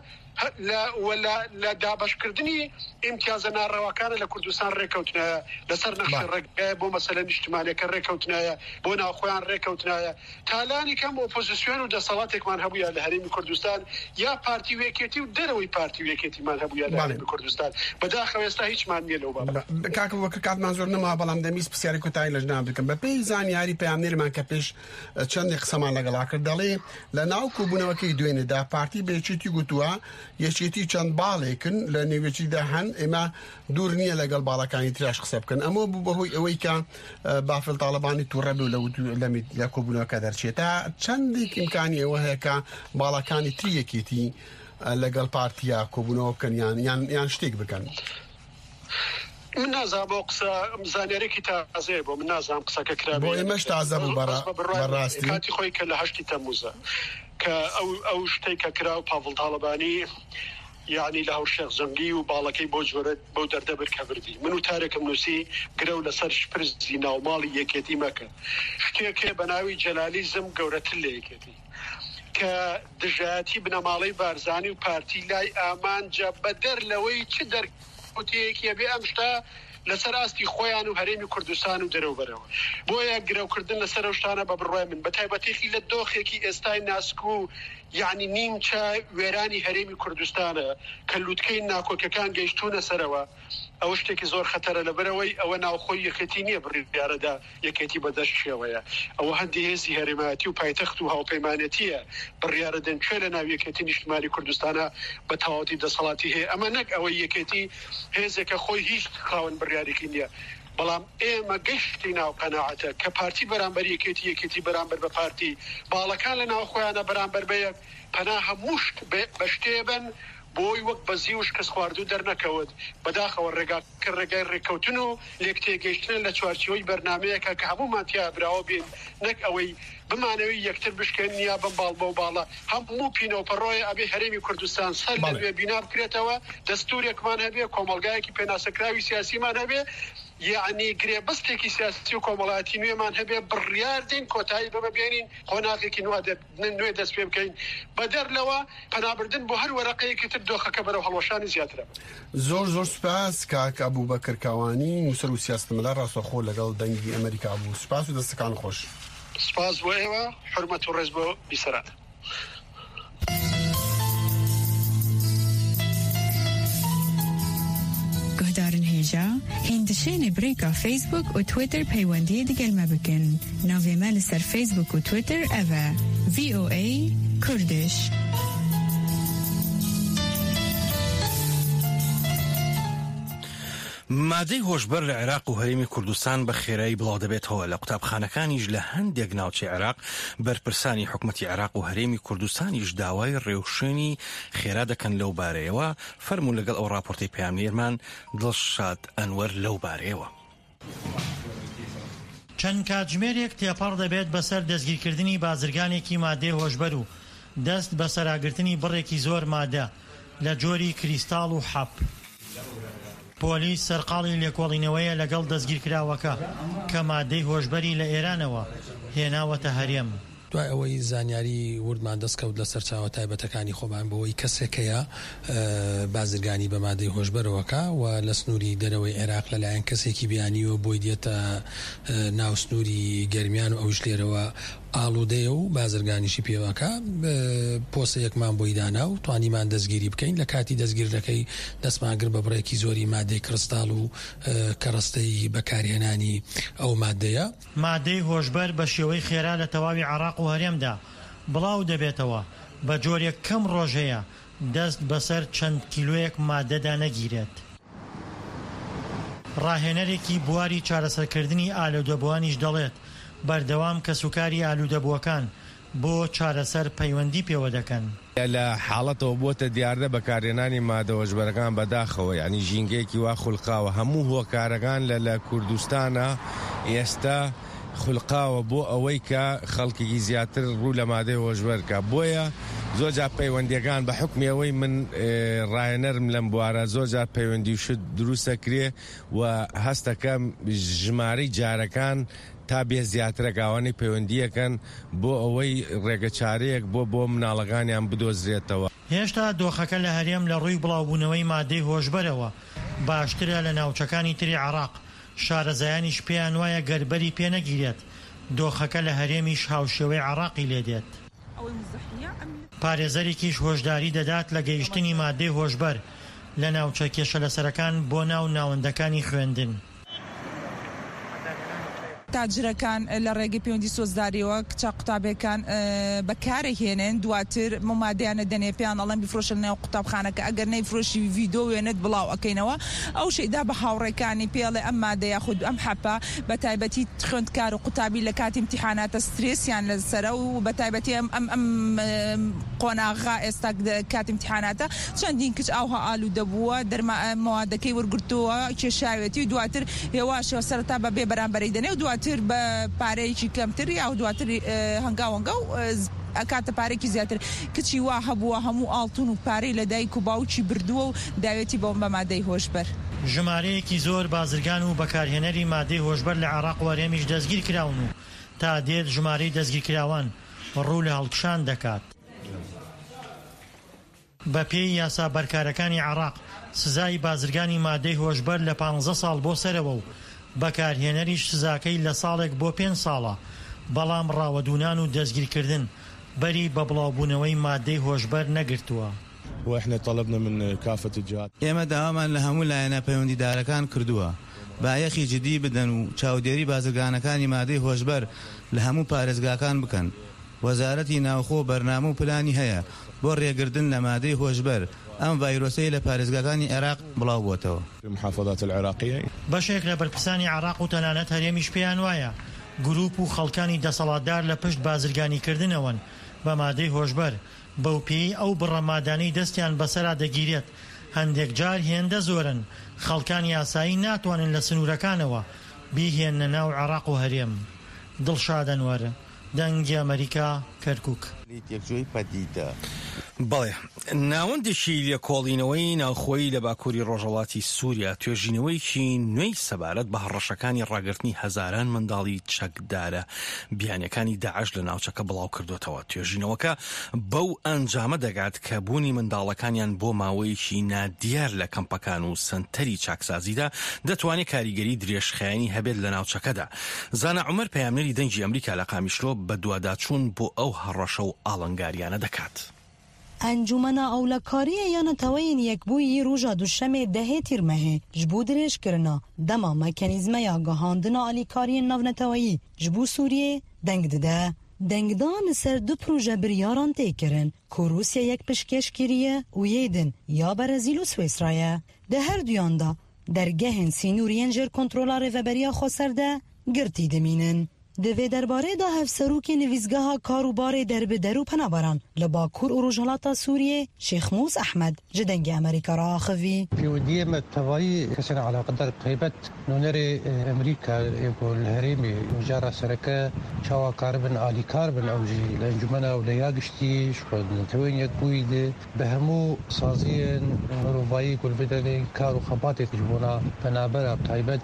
لە دابشکردنی ئیمتیازە ناڕەواکانە لە کوردستان ڕێکەوتنایە لەسەر نەخشە ڕێگای بۆ مەسەلە نیشتیمانیەکە ڕێکەوتنایە بۆ ناوخۆیان ڕێکەوتنایە تالانی کەم ئۆپۆزیسیۆن و دەسەڵاتێکمان هەبووە لە هەرێمی کوردستان یا پارتی وێکێتی و دەرەوەی پارتی وێکێتیمان هەبووە لە هەرێمی کوردستان بەداخەوە ئێستا هیچمان نییە لەو بابەتە کاکە وەکە کاتمان زۆر نەما بەڵام دەمیست پرسیاری کۆتایی لە ژنان بکەم بە پێی زانیاری پەیامنێرمان کە پێش چەندێک قسەمان لەگەڵا کرد دەڵێ لە ناو کۆبوونەوەکەی دوێنێدا پارتی بێچێتی گوتووە یەکێتی چەند باڵێکن لە نێوێتیدا هەن ئێمە دوور نییە لەگەڵ باڵەکانی تراش قسە بکەن ئەمە بوو بەهۆی ئەوەی کە بافل تاالبانی تووڕەبوو لە کۆبوونەوەکە دەرچێتە چەندێک ئیمکانی ئەوە هەیە کە باڵەکانی تریەکێتی لەگەڵ پارتیا کۆبوونەوە بکەن یان شتێک بکەن. من نازام بۆ قسە زانیارێکی تازەیە بۆ من نازام قسەکە کرابێ بۆ ئێمەش تازە بوو بەڕاستی کاتی خۆی کە لە 8 تەمووزە کە ئەو شتێک کە کرا و پاڤڵ تاالبانی یعنی لە هەورشێخ زەنگی و باڵەکەی بۆ جۆرە بۆ دەردەبر کە بردی من و تارێکم نووسی گرە و لەسەر شپرزی ناوماڵی یەکێتی مەکە شتێکێ بە ناوی جەلالیزم گەورەتر لە یەکێتی کە دژایەتی بنەماڵەی بارزانی و پارتی لای ئامانجە بەدەر لەوەی چ دەرکوتەیەکیە بێ ئەم شتا لەسەر ئاستی خۆیان و هەرێمی کوردستان و دەرەوبەرەوە بۆیە گرەوکردن لەسەر ئەو شتانە بە بڕوای من بە تایبەتێکی لە دۆخێکی ئێستای ناسک و یعنی نیمچە وێرانی هەرێمی کوردستانە کە لووتکەی ناکۆکەکان گەیشتونە سەرەوە ئەوە شتێکی زۆر خەتەرە لەبەرەوەی ئەوە ناوخۆی یەکێتی نییە بڕیارەدا یەکێتی بەدەست شێوەیە ئەوە هەندی هێزی هەرێمایەتی و پایتەخت و هاوپەیمانەتیە بڕیارەدەن کوێ لە ناو یەکێتی نیشتیمانی کوردستانە بە تەواوەتی دەسەڵاتی هەیە ئەمە نەک ئەوەی یەکێتی هێزێکە خۆی هیچ خاوەن بڕیارێکی نییە بەڵام ئێمە گەشتی ناو قەناعەتە کە پارتی بەرامبەر یەکێتی بەرامبەر بە پارتی باڵەکان لە ناو خۆیانە بەرامبەر بەیەک پەنا هەمووشت بە شتێبن بۆی وەک بەزی و شکست خواردو دەرنەکەوت بەداخەوە ڕێگای ڕێکەوتن و لێک تێگەیشتن لە چوارچەوەی بەرنامەیەکە کە هەموومان تیا براوە بین نەک ئەوەی بمانەوەی یەکتر بشکێن نیا بم باڵ بۆ باڵە هەموو پینەوەپەڕۆی ئەبێ هەرێمی کوردستان سەر لەوێ بینا بکرێتەوە دەستورێکمان هەبێ کۆمەلگایەکی پێناسەکراوی سیاسیمان هەبێ یعنی گرێبەستێکی سیاسی و کۆمەڵایەتی نوێمان هەبێ بڕیار دین کۆتایی بمە بێنین قۆناغێکی نوێ دەست پێ بکەین بەدەر لەوە پەنابردن بۆ هەر وەرەقەیەکی تر دۆخەکە بەرەو هەڵوەشانی زیاترە. زۆر سوپاس کاک ئەبوبەکر کاوانی نووسەر و سیاستمەدار ڕاستەخۆ لەگەڵ دەنگی ئەمریکا بوو. سوپاس و دەستەکان خۆش. سپاس بۆ ئێوە حورمەت و ڕێز بۆ بیسەرات. گهدارن هێژا هێندشێنێ برێکا فیسبوک و تویتر پەیوەندیە دیگەلمە بکەن ناوێمە لەسەر فیسبوک و تویتر ئەڤە VOA کوردش. مادەی هۆشبەر لە عێراق و هەرێمی کوردستان بە خێرایی بڵاو دەبێتەوە لە قوتابخانەکانیش لە هەندێک ناوچەی عێراق بەرپرسانی حکومەتی عێراق و هەرێمی کوردستانیش داوای ڕێوشێنی خێرا دەکەن لەو بارەیەوە فەرموو لەگەڵ ئەو راپۆرتی پەیامنێرمان دڵشاد ئەنوەر لەو بارەیەوە. چەند کاتژمێرێک تێپەڕ دەبێت بەسەر دەستگیرکردنی بازرگانێکی مادەی هۆشبەر و دەست بە سەراگرتنی بڕێکی زۆر مادە لە جۆری کریستاڵ و حەب. پۆلیس سەرقاڵی لێکۆڵینەوەیە لەگەڵ دەستگیرکراوەکە کە مادەی هۆشبەری لە ئێرانەوە هێناوەتە هەرێم. دوای ئەوەی زانیاری وردمان دەستکەوت لە سەرچاوە تایبەتەکانی خۆمان بەوەی کەسێکەیە بازرگانی بە مادەی هۆشبەرەوەکە و لە سنووری دەرەوەی عێراق لەلایەن کەسێکی بیانیوە بۆی دێتە ناو سنووری گەرمیان و ئەوش لێرەوە ئاڵودەیە و بازرگانیشی پێوەکە پۆستەیەکمان بۆی دانا و توانیمان دەستگیری بکەین لە کاتی دەستگیرەکەی دەستمانگر بە بڕێکی زۆری مادەی کڕستاڵ و کەڕستەی بەکارهێنانی ئەو مادەیە. مادەی هۆشبەر بە شێوەی خێرا لە تەواوی عێراق و هەرێمدا بڵاو دەبێتەوە بە جۆرێک کەم ڕۆژەیە دەست بەسەر چەند کیلۆیەک مادەدا نەگیرێت. ڕاهێنەرێکی بواری چارەسەرکردنی ئالوودەبووانیش دەڵێت بەردەوام کە سوکاری ئالوودەبووەکان بۆ چارەسەر پەیوەندی پێوە دەکەن. لە حاڵەتەوە بۆتە دیاردە بەکارهێنانی مادە هۆشبەرەکان بەداخەوە یعنی ژینگەیەکی وا خوڵقاوە هەموو هۆکارەکان لە کوردستانە ئێستا خوڵقاوە بۆ ئەوەی کە خەڵکێکی زیاتر ڕوو لە مادەی هۆشبەرکە بۆیە زۆرجار پەیوەندیەکان بە حکمەوەی من ڕاهێنەرم لەم بوارە زۆرجار پەیوەندی شت دروستە کرێ و هەستەکەم ژمارەی جارەکان تا بێ زیاترەکاوانی پەیوەندیەکەن بۆ ئەوەی ڕێگەچارەیەک بۆ مناڵەکانیان بدۆزرێتەوە. هێشتا دۆخەکە لە هەرێم لە ڕووی بڵاوبوونەوەی مادەی هۆشبەرەوە باشترە لە ناوچەکانی تری عێراق. شارەزایانیش پێیان وایە گەربەری پێ نەگیرێت دۆخەکە لە هەرێمیش هاوشێوەی عێراقی لێدێت. پارێزەرێکیش هۆشداری دەدات لە گەیشتنی مادەی هۆشبەر لە ناوچە کێشە لەسەرەکان بۆ ناو ناوەندەکانی خوێندن. تاجرەکان لە ڕێگەی پەیوەندی سۆزداریەوە کچە قوتابەکان بەکارهێنن دواتر مامادەیانە دەنێ پێیان ئەڵەن بفرۆشن نێو قوتابخانەکە ئەگەر نەیفرۆشی ڤیدۆ وێنێت بڵاو ئەکەینەوە ئەو شەیدا بە هاوڕێکانی پێڵێ ئەم مادەیە خود ئەم حەپە بە تایبەتی خوێندکار و قوتابی لە کاتی امتحاناتە سترێسیان لەسەرە و بە تایبەتی ئەم قۆناغا ئێستا کاتی امتحاناتە چەندین کچ ئاوها ئالوودە بووە مەوادەکەی وەرگرتووە کێشاوێتی و دواتر هێواشەوە سەرەتا بە بێ بەرامبەری دەنێ و دواتر بە پارەیەکی کەمتر یا دواتر هەنگاوەنگە و ئەکاتە پارێکی زیاتر کچی وا هەبووە هەموو ئاڵتون و پارەی لە دایک و باوکی بردووە و داوێتی بۆم بە مادەی هۆشبەر. ژمارەیەکی زۆر بازرگان و بەکارهێنەری مادەی هۆشبەر لە عێراق وەرێمیش دەستگیر کراون و تا دێت ژمارەی دەستگیرکراوان ڕوو لە هەڵکشان دەکات. بە پێی یاسا بەرکارەکانی عێراق سزای بازرگانی مادەی هۆشبەر لە 15 ساڵ بۆ سەرەوە و بەکارهێنەریش سزاکەی لە ساڵێک بۆ 5 ساڵە، بەڵام ڕاوەدونان و دەستگیرکردن بەری بە بڵاوبوونەوەی مادەی هۆشبەر نەگرتووە. وإحنا طلبنا من كافة الجهات. ئێمە داوامان لە هەموو لایەنە پەیوەندیدارەکان کردووە بایەخی جدی بدەن و چاودێری بازرگانەکانی مادەی هۆشبەر لە هەموو پارێزگاکان بکەن. وەزارەتی ناوخۆ بەرنامە و پلانی هەیە بۆ ڕێگردن لە مادەی هۆشبەر ئەم ڤایرۆسەی لە پارێزگاکانی عێراق بڵاو بووەتەوە. محافظات العراقية بەشێک لە بەرپرسانی عێراق و تەنانەت هەرێمیش پێیان وایە گروپ و خەڵکانی دەسەڵاتدار لە پشت بازرگانیکردنەوەن بە مادەی هۆشبەر بەو پێی ئەو بڕەمادانەی دەستیان بەسەرا دەگیرێت هەندێک جار هێندە زۆرن خەڵکان یاسایی ناتوانن لە سنوورەکانەوە بیهێنە ناو عێراق و هەرێم. دڵشاد ئەنوەر، دەنگی ئەمریکا، کەرکووک. بەڵێ ناوەندێکی لێ کۆڵینەوەی ناوخۆیی لە باکووری ڕۆژهەڵاتی سووریا توێژینەوەیکی نوێی سەبارەت بە هەڕەشەکانی ڕاگررتنی هەزاران منداڵی چەکدارە بیانەکانی داعش لە ناوچەکە بڵاو کردوتەوە. توێژینەوەکە بەو ئەنجامە دەگات کە بوونی منداڵەکانیان بۆ ماوەیەکی نادیار لە کەمپەکان و سنتەری چاکسازیدا دەتوانێت کاریگەری درێژخایانی هەبێت لە ناوچەکەدا. زانا عومەر پەیامنەری دەنگی ئەمریکا لە قامیشلۆ بە دوواداچوون بۆ ئەو هەڕەشە و ئاڵنگاریانە دەکات. ئەنجومەنە ئەولەکاریە یانەتەوەین یەکبووی ڕۆژە دووشەمێ دەهێ تیرمەهێ ji bo dirêjkirina dema mekanîzmeya gihandina alîkariyên navneteweyî ji bo Sûriyê deng dide. Dengdan li ser du proje biryaran tê kirin ku Rûsya yek piştkeş kiriye û yê din ya Brezîl û Swêsra ye. Di her duyan da dergehên sînûriyên jêr kontrola rêveberiya Xweser de girtî dimînin. Di vê derbarê da hevserokê nivîzgeha karûbarê derbider û penaberan li Bakur û Rojhilatê Sûriyê Şêx Mûs Ehmed ji dengê Amerîka re axivî. Pêwendiyê me tevayî kesên alaqedar taybet nûnerê Amerîka êgo li herêmê jara sereke çawa karibin alîkar bin ew jî li encûmena ewleya giştî ji xwe netewên yekbûyî de bi hemû saziyên mirovayî gulbidenên kar û xebatê ji bona penabera taybet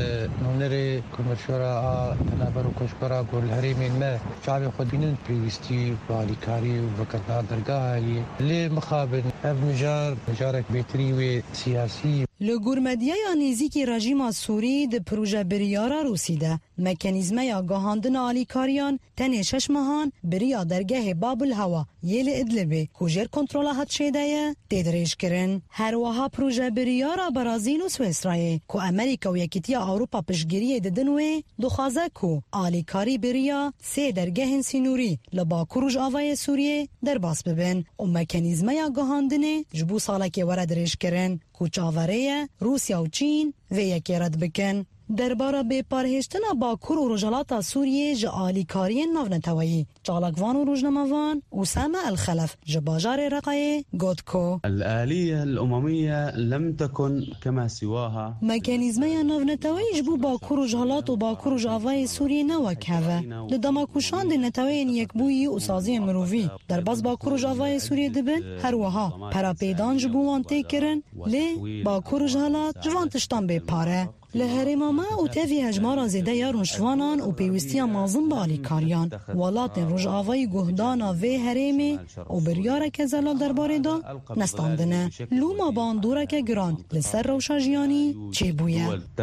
nûnerê kumerşora a penaber û koşbera gul herêmên me çavê xwe bînin pêwîstî bi alîkarî û vekirdina dergahayê lê mixabin ev mijarek bêtirî wê siyasî. Li gurmediyeya nêzîkî rejîma Sûrî di proje biryara Rûsî de mekanîzmeya gihandina alîkariyan tenê 6 mehan biriya dergehê Babul Hewa yê li Idlibê ku jêr kontrola Hedşê de ye tê dirêjkirin. Her wiha proje biryara Brazîl û Swêsrayê ku Amerîka û Yekîtiya Ewropa piştgiriyê didin wê dixwaze ku alîkarî biriya sê dergehên sînûrî li Bakur û Avayê Sûriyê derbas bibin û mekanîzmeya gihandinê ji bo salekê were dirêjkirin ku çaverê ye Rûsya û Çîn vê yekê red bikin. Derbara bêparhêjtina Bakur û Rojhilata Sûriyê ji alîkariyên navneteweyî çalakvan û rojnamevan Usame El-Xelef ji bajarê Reqayê got ku الآلية الأممية لم تكن كما سواها. mekanîzmeya navneteweyî ji bo Bakur û Rojhilat û Bakur û Avayê Sûriyê ne wek heve. Li demakoşandê neteweyên yekbûyî û saziyên mirovî derbas Bakur û Avayê Sûriyê dibin her wiha perapêdan ji bo wan tê kirin lê Bakur û Rojhilat ji van tiştan bêpare. Li herêma me û tevî hejmara zêde ya rûnşvanan û pêwîstiya mezin bi alîkariyan welatên Rojavayî guhdana vê herêmê û biryareke zelal derbarê da nestandine. Lûma bandoreke giran li ser rewşa jiyanî çêbûye.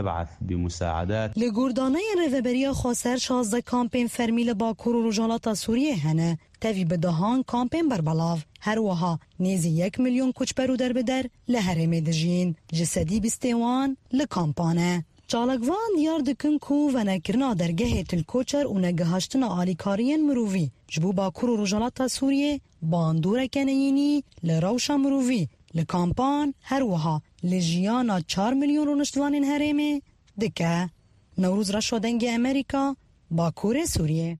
Li gordaneyên rêveberiya Xweser 16 kampên fermî li Bakur û Rojhilata Sûriyê hene. Tevî bi dihan kampên berbelav. Her wiha nêzî 1 milyon koçber û derbider li herêmê dijîn. Ji sedî bîstê wan li kampan e. چالکوان دیار دکن کو و نکرنا درگه تلکوچر و نگهاشتن آلیکارین مرووی جبو باکور و رجالات سوریه باندور کنینی لروشا مرووی لکامپان هر وها لجیانا 4 میلیون رونشتوانین هرمه دکه نوروز را شدنگ امریکا باکور سوریه.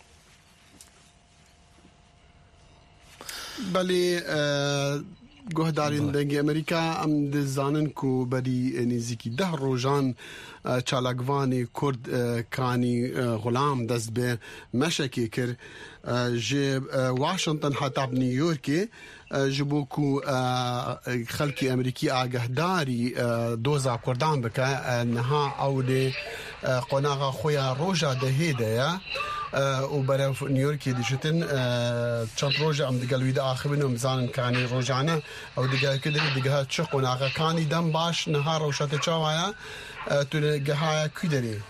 بله گهدارین دنگ امریکا ام دزانن کو بری نزیکی 10 روزان چالاگوانی کرد کانی غلام دست به مشکی کر جه واشنطن حتی نیویورک جبو کو خلکی امریکی آگهداری دوزا کردان بکه نها اولی قناغا خویا روژا دهیده یا و برای نیویورکی دیشتن چند روزه ام دیگه لوید آخرین امزان کانی روزانه او دیگه کدری دیگه چه قناغا کانی دم باش نها روشت چاوایا تو دیگه های کدری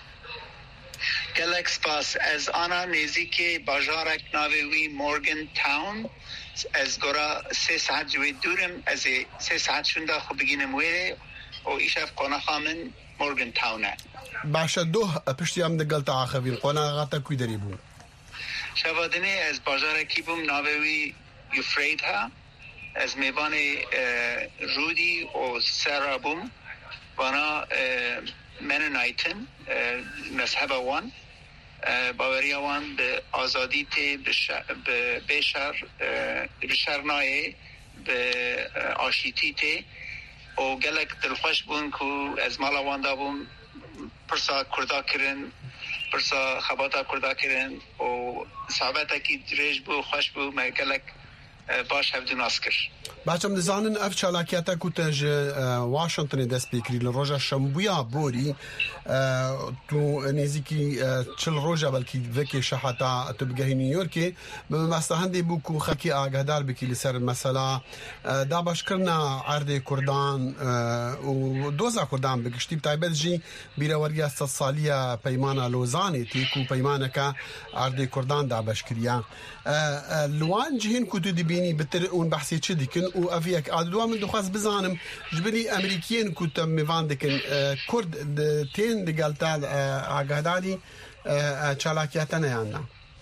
گلک سپاس از آنا نزدیک بازارک ناوی مورگن تاون از گورا 3 ساعت جوی دورم از 3 ساعت شونده خوب بگینم ویره و ایشاف قناغا من مورگن تاونه باشه دو پشتی هم دگل تا آخوین قناغا تا کوی داری بون شوادنه از بازارکی بوم ناوی یوفرید ها از میبان رودی و سرا بوم وانا منونایتن مذهب وان باوری وان به آزادی تی به بشر نایه به آشیتی تی و گلک دلخوش بون که از مالا وان دا بوم پرسا کردا کرن پرسا خباتا کردا کرن و صحبتا کی دریج بو خوش بو مگلک باش هفدو ناسکر بچم دزانن اف چالاکیاتا کوتج واشنطن دست بکری لروجا شمبویا بوری تو نزیکی چل روجا بلکی وکی شحاتا تبگه نیویورکی بمستهندی بو کو خکی آگهدار بکی لسر مسئله دا باش کرنا عرض کردان و دوزا کردان بگشتی بتایبت جی بیراوریا سالیا پیمانا لوزانی تیکو پیمانا که عرض کردان دا باش کریا لوان جهین کتو دبینی بتر اون بحثی چه دیکن و افیک آدوا من دخواست بزانم جبلی امریکیین کتو میوان دیکن کرد تین دگلتا آگهداری چالاکیاتا نیاننا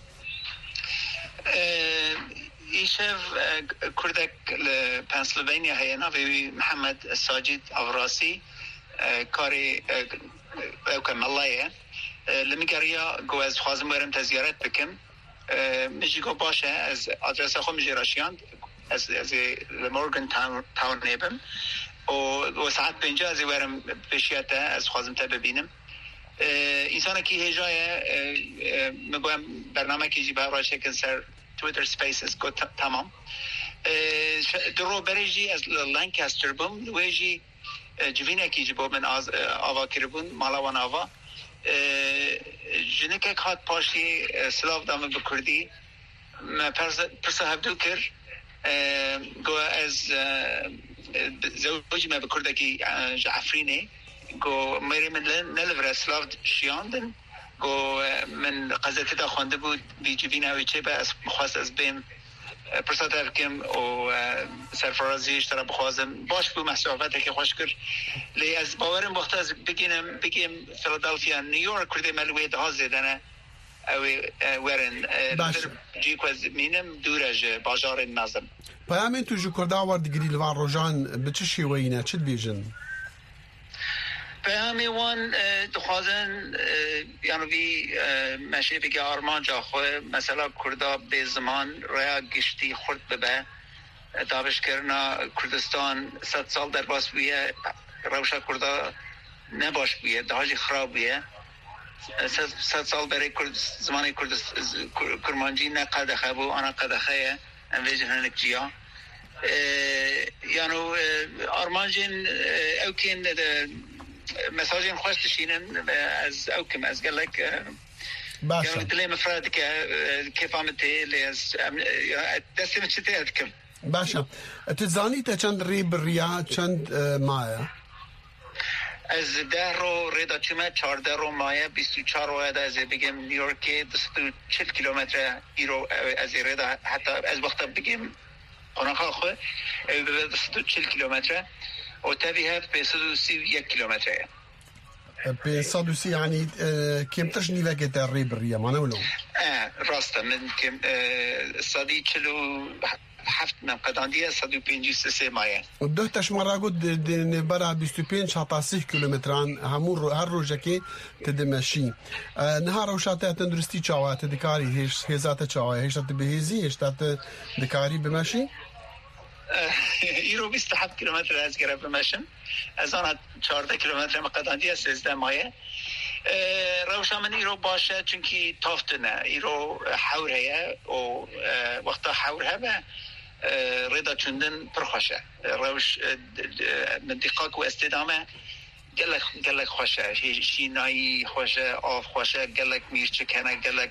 ایشف کردک پنسلوانیا هینا و محمد ساجد اوراسی کاری اوکم اللهیه لمیگریا گو از خوازم برم تزیارت بکم میجی گو باشه از آدرس خود میجی راشیاند از مورگن تاون نیبم و ساعت 5 از ورم بشیاته از خوازم تا ببینم انسان کی هجای میگویم برنامه کی جیبه راشه کن سر تویتر سپیسز کو تمام درو بریجی از لانکاستر بوم لویجی جوینه کی جیبو من آوا کربون مالاوان آوا جنکه کات پاشی سلاف دامه بکردی پرسا هفدو کر گو از زوجی ما بکرده کی جعفرینه گو میری من نلور سلاف شیاندن گو من قضیت دا خوانده بود بی جوینه وی چه با از خواست از بیم پرسا ترکم و سرفرازیش ترا بخوازم باش بو مسافت که خوش کر لی از باورم وقت از بگیم فیلادلفیا نیویورک کرده ملوی ده ها زیدنه او ورن جی کوز مینم دورج بازار نظم پیامین تو جو کرده آورد گری لوان روزان به چه شیوهینه چه بیجن پیامی وان دخوازن یعنی بی مشه بگه آرمان جا خواه مثلا کرده به زمان ریا گشتی خورد ببه دابش کرنا کردستان 100 سال در باس بیه روشا کرده نباش بیه دهاجی خراب بیه 100 سال برای زمان کرمانجی نه قدخه بو آنا قدخه انویجه هنک جیا یعنی آرمانجین اوکین مساجين خوش تشينن از اوكم از قالك باشا دلي مفرد كيف عملتي اللي از دسم شتيتكم باشا تزاني تا چند ريب ريا چند مايا از درو ريدا چما 14 رو مايا 24 رو از بگم نیویورک 240 کیلومتر ایرو از ريدا حتى از وقت بگم قناخ خو 240 کیلومتر و تبي هف به 131 کیلومتر 530 يعني كم نيفا كتاري بريا ما نقولوا راستا من كم صدي كيلو حفت من قداندية 153 مايا وده تشمر قد نبرع 25 شاطاسيه كيلومتران همور هر روجكي تدمشي نهار وشاطئ تندرستي تشاوا تدكاري هيش هزات تشاوا هيش تبهزي هيش تدكاري بمشي ایرو 27 کیلومتر از گره بمشم از آن 14 کیلومتر مقداندیه 13 مایه روشا من ایرو باشه چونکی تافتنه ایرو حور هیا و وقتا حور هبه رضا چندن پرخوشه روش منطقه و استدامه گلک خوشه شینایی خوشه آف خوشه گلک میرچکنه گلک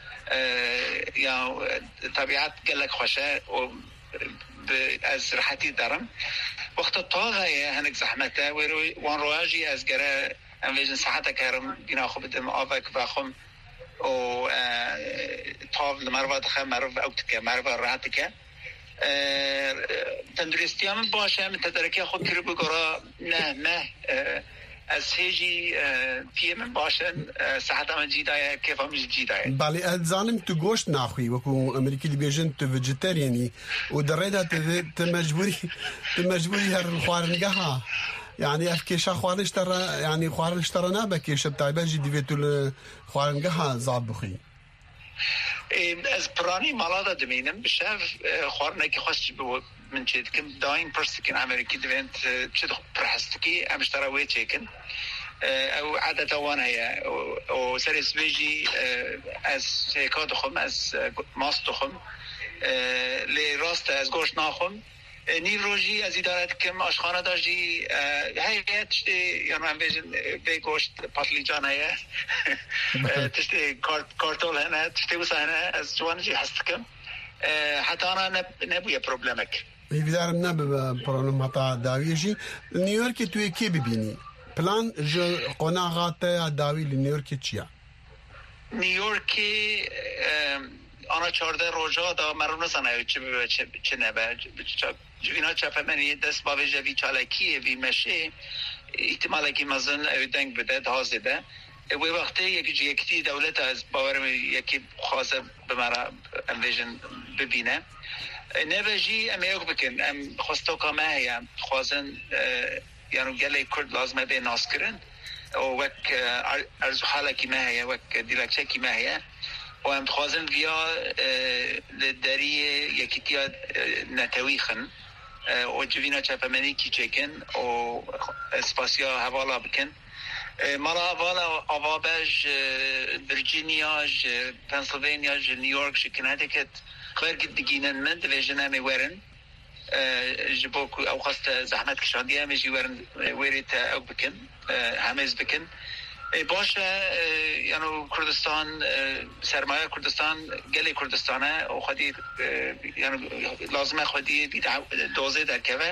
یا طبیعت گلک خوشه و از راحتی دارم وقت طاغه هنك زحمته وان رواجي از گره انویجن ساعته کارم بینا خوب بدم آفک و خم و طاف لمروا دخل مروا اوتك مروا راحتك تندرستي من باشه من تدركي خود كرو بقرا نه از هیچی پی من باشن ساعت من جیدای کیف هم جیدای. بله از زنم تو گوشت نخوی وکو امریکی دیبیجن تو ویجیتریانی و دريدا تمجبوري هر خوارنگه ها يعني افكيشا خوارنش ترى يعني خوارنش ترى نابكيش بتاعي جي ديفيتو خوارنگه ها زابخي. از پرانی مالادا دمینم بشاف خوارنه که خواست من چید کم داین پرستکن امریکی دوینت چید پرحستکی امشتراوی چیکن او عادت وان هیا و سریس بیجی از هیکاد خم از ماست خم لی راست از گوشت ناخم نیو روزی از ادارت کم آشخانه داشتی هیئت تشتی یا من بیشتر به گوشت پاتلیجان هیا تشتی کارتول هنه تشتی وسانه از جوانجی هست کم حتی آن نبوده پروبلمک. هیچدارم نبود پروبلم حتی داویشی نیویورک توی کی ببینی؟ پلان جو قناعات داوی نیویورک چیه؟ نیویورک آن 14 روزا دا مرون نزنه چه نبه جوینا چفمنی دست با ویژوی چالکیه وی مشه احتمالا که مزن او دنگ بده دازده و وقتی یکی دولت از باورم یکی خواسته به مرا انویژن ببینه نویجی امیوک بکن ام خواستو کامه هیم خوازن یعنی گله کرد لازمه به ناس کرن و وک ارزو حالا کی مه هیا وک دیلکچه کی مه هیا و ام خوازن ویا لداری یکی تیا نتویخن و جوینا چپمنی کی چکن و اسپاسیا حوالا بکن مالا حوالا آوابج ویرجینیا پنسیلوانیا نیویورک کناتیکت خبر گدگینن من دویژن همی ورن جبوك او خاصة زحمات كشادية مجي وريت او بكن همز بكن باشا يعني كردستان سرمایه کردستان گلی کردستانه و خودی يعني لازمه خودی دوزه در که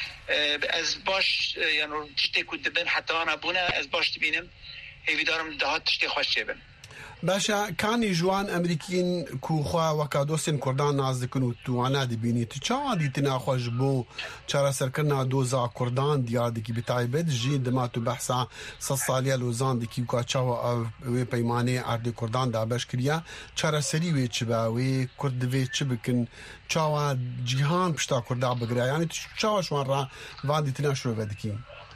از باش يعني تشتی کد بین حتی آن بونه از باش تبینم هیوی دارم دهات تشتی خوش چبن باشا كاني جوان امريكين كوخوا وكادوسين كردان نازكن وتوانا دي بيني تشادي تناخوش بو چرا سركنا دوزا كردان ديادكي بتايبت جي دماتو بحثا صاليا لوزان دي كيكا چاوا وي بيماني ارد كردان دا بشكريا چرا سري وي چبا وي كرد وي چبكن چاوا جهان پشتا كردا بگرا يعني چاوا شوان را واندي تناشو ودكي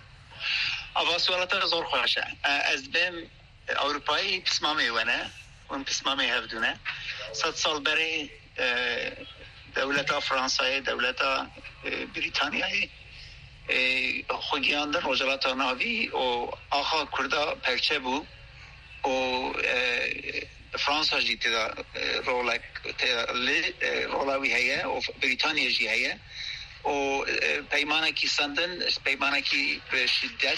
اوا سوالات زور خوشه از بهم اروپایی پسمامی ونه اون پسمامی هفدونه 100 سال برای دولت فرانسه دولت بریتانیایی خوگیاندن روزالات ناوی و آخا کردا پرچه بو و فرانسه جی تدا رولاوی هیه و بریتانیا جی هیه و پیمانه کی سندن پیمانه کی به شدت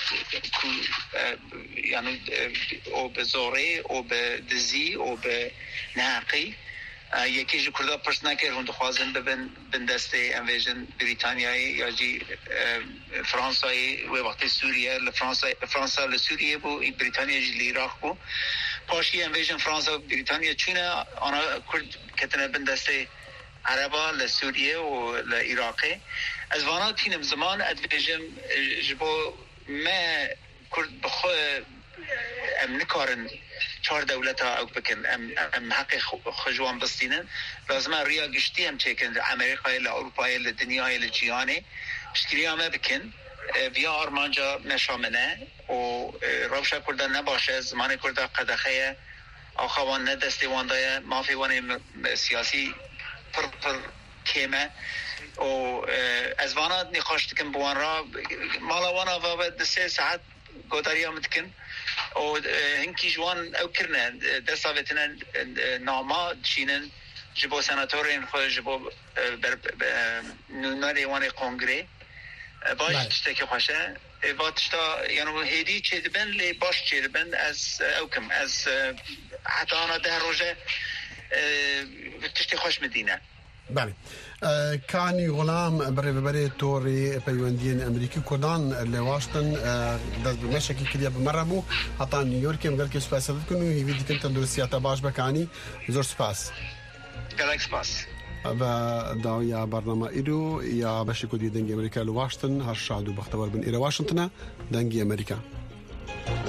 یعنی او به زوره او به دزی او به ناقی یکی جو کرده پرس نکر هند خوازن بن دسته انویژن بریتانیایی یا جی فرانسایی و وقتی سوریه فرانسه لسوریه بو بریتانیا جی لیراق بو پاشی انویژن فرانسه و بریتانیا چونه آنها کرد کتنه بن دسته عربا لسوریه و لعراقه از وانا تینم زمان ادویجم جبو ما کرد بخو ام نکارن 4 دولتا او بکن ام حق خجوان بستینن لازم ریا گشتی هم چکن امریکای ل اروپای ل دنیای ل جیانه اشتری هم بکن ویا آرمانجا نشامنه و روشا کردن نباشه زمان کرده قدخه آخوان نه دستیواندای مافی وان سیاسی پر کیمه و از وانا نقاشت کن بوان را مالا وانا و 3 ساعت گوداری هم دکن و هنکی جوان او کرنه دستاویتنا ناما چینن جبو سناتورین خود جبو نوناری وان کنگره باش تشتکی خوشه واتشتا یعنی هدی چه دبن لی باش چه دبن از اوکم از حتی آنها 10 روزه تشتی خوش مدینه. بله کانی غلام برای توری پیوندین امریکی کردان لواشتن دست بمشکی کدیا بمرمو حتی نیویورکی مگر که سپاس کنو هیوی دیکن تندرسیات باش بکانی زور سپاس. گلک سپاس. و داویا برنامه ایرو یا باشی کدی دنگی امریکا لواشتن هر شادو بختبار بن ایرو واشنطن دنگی امریکا.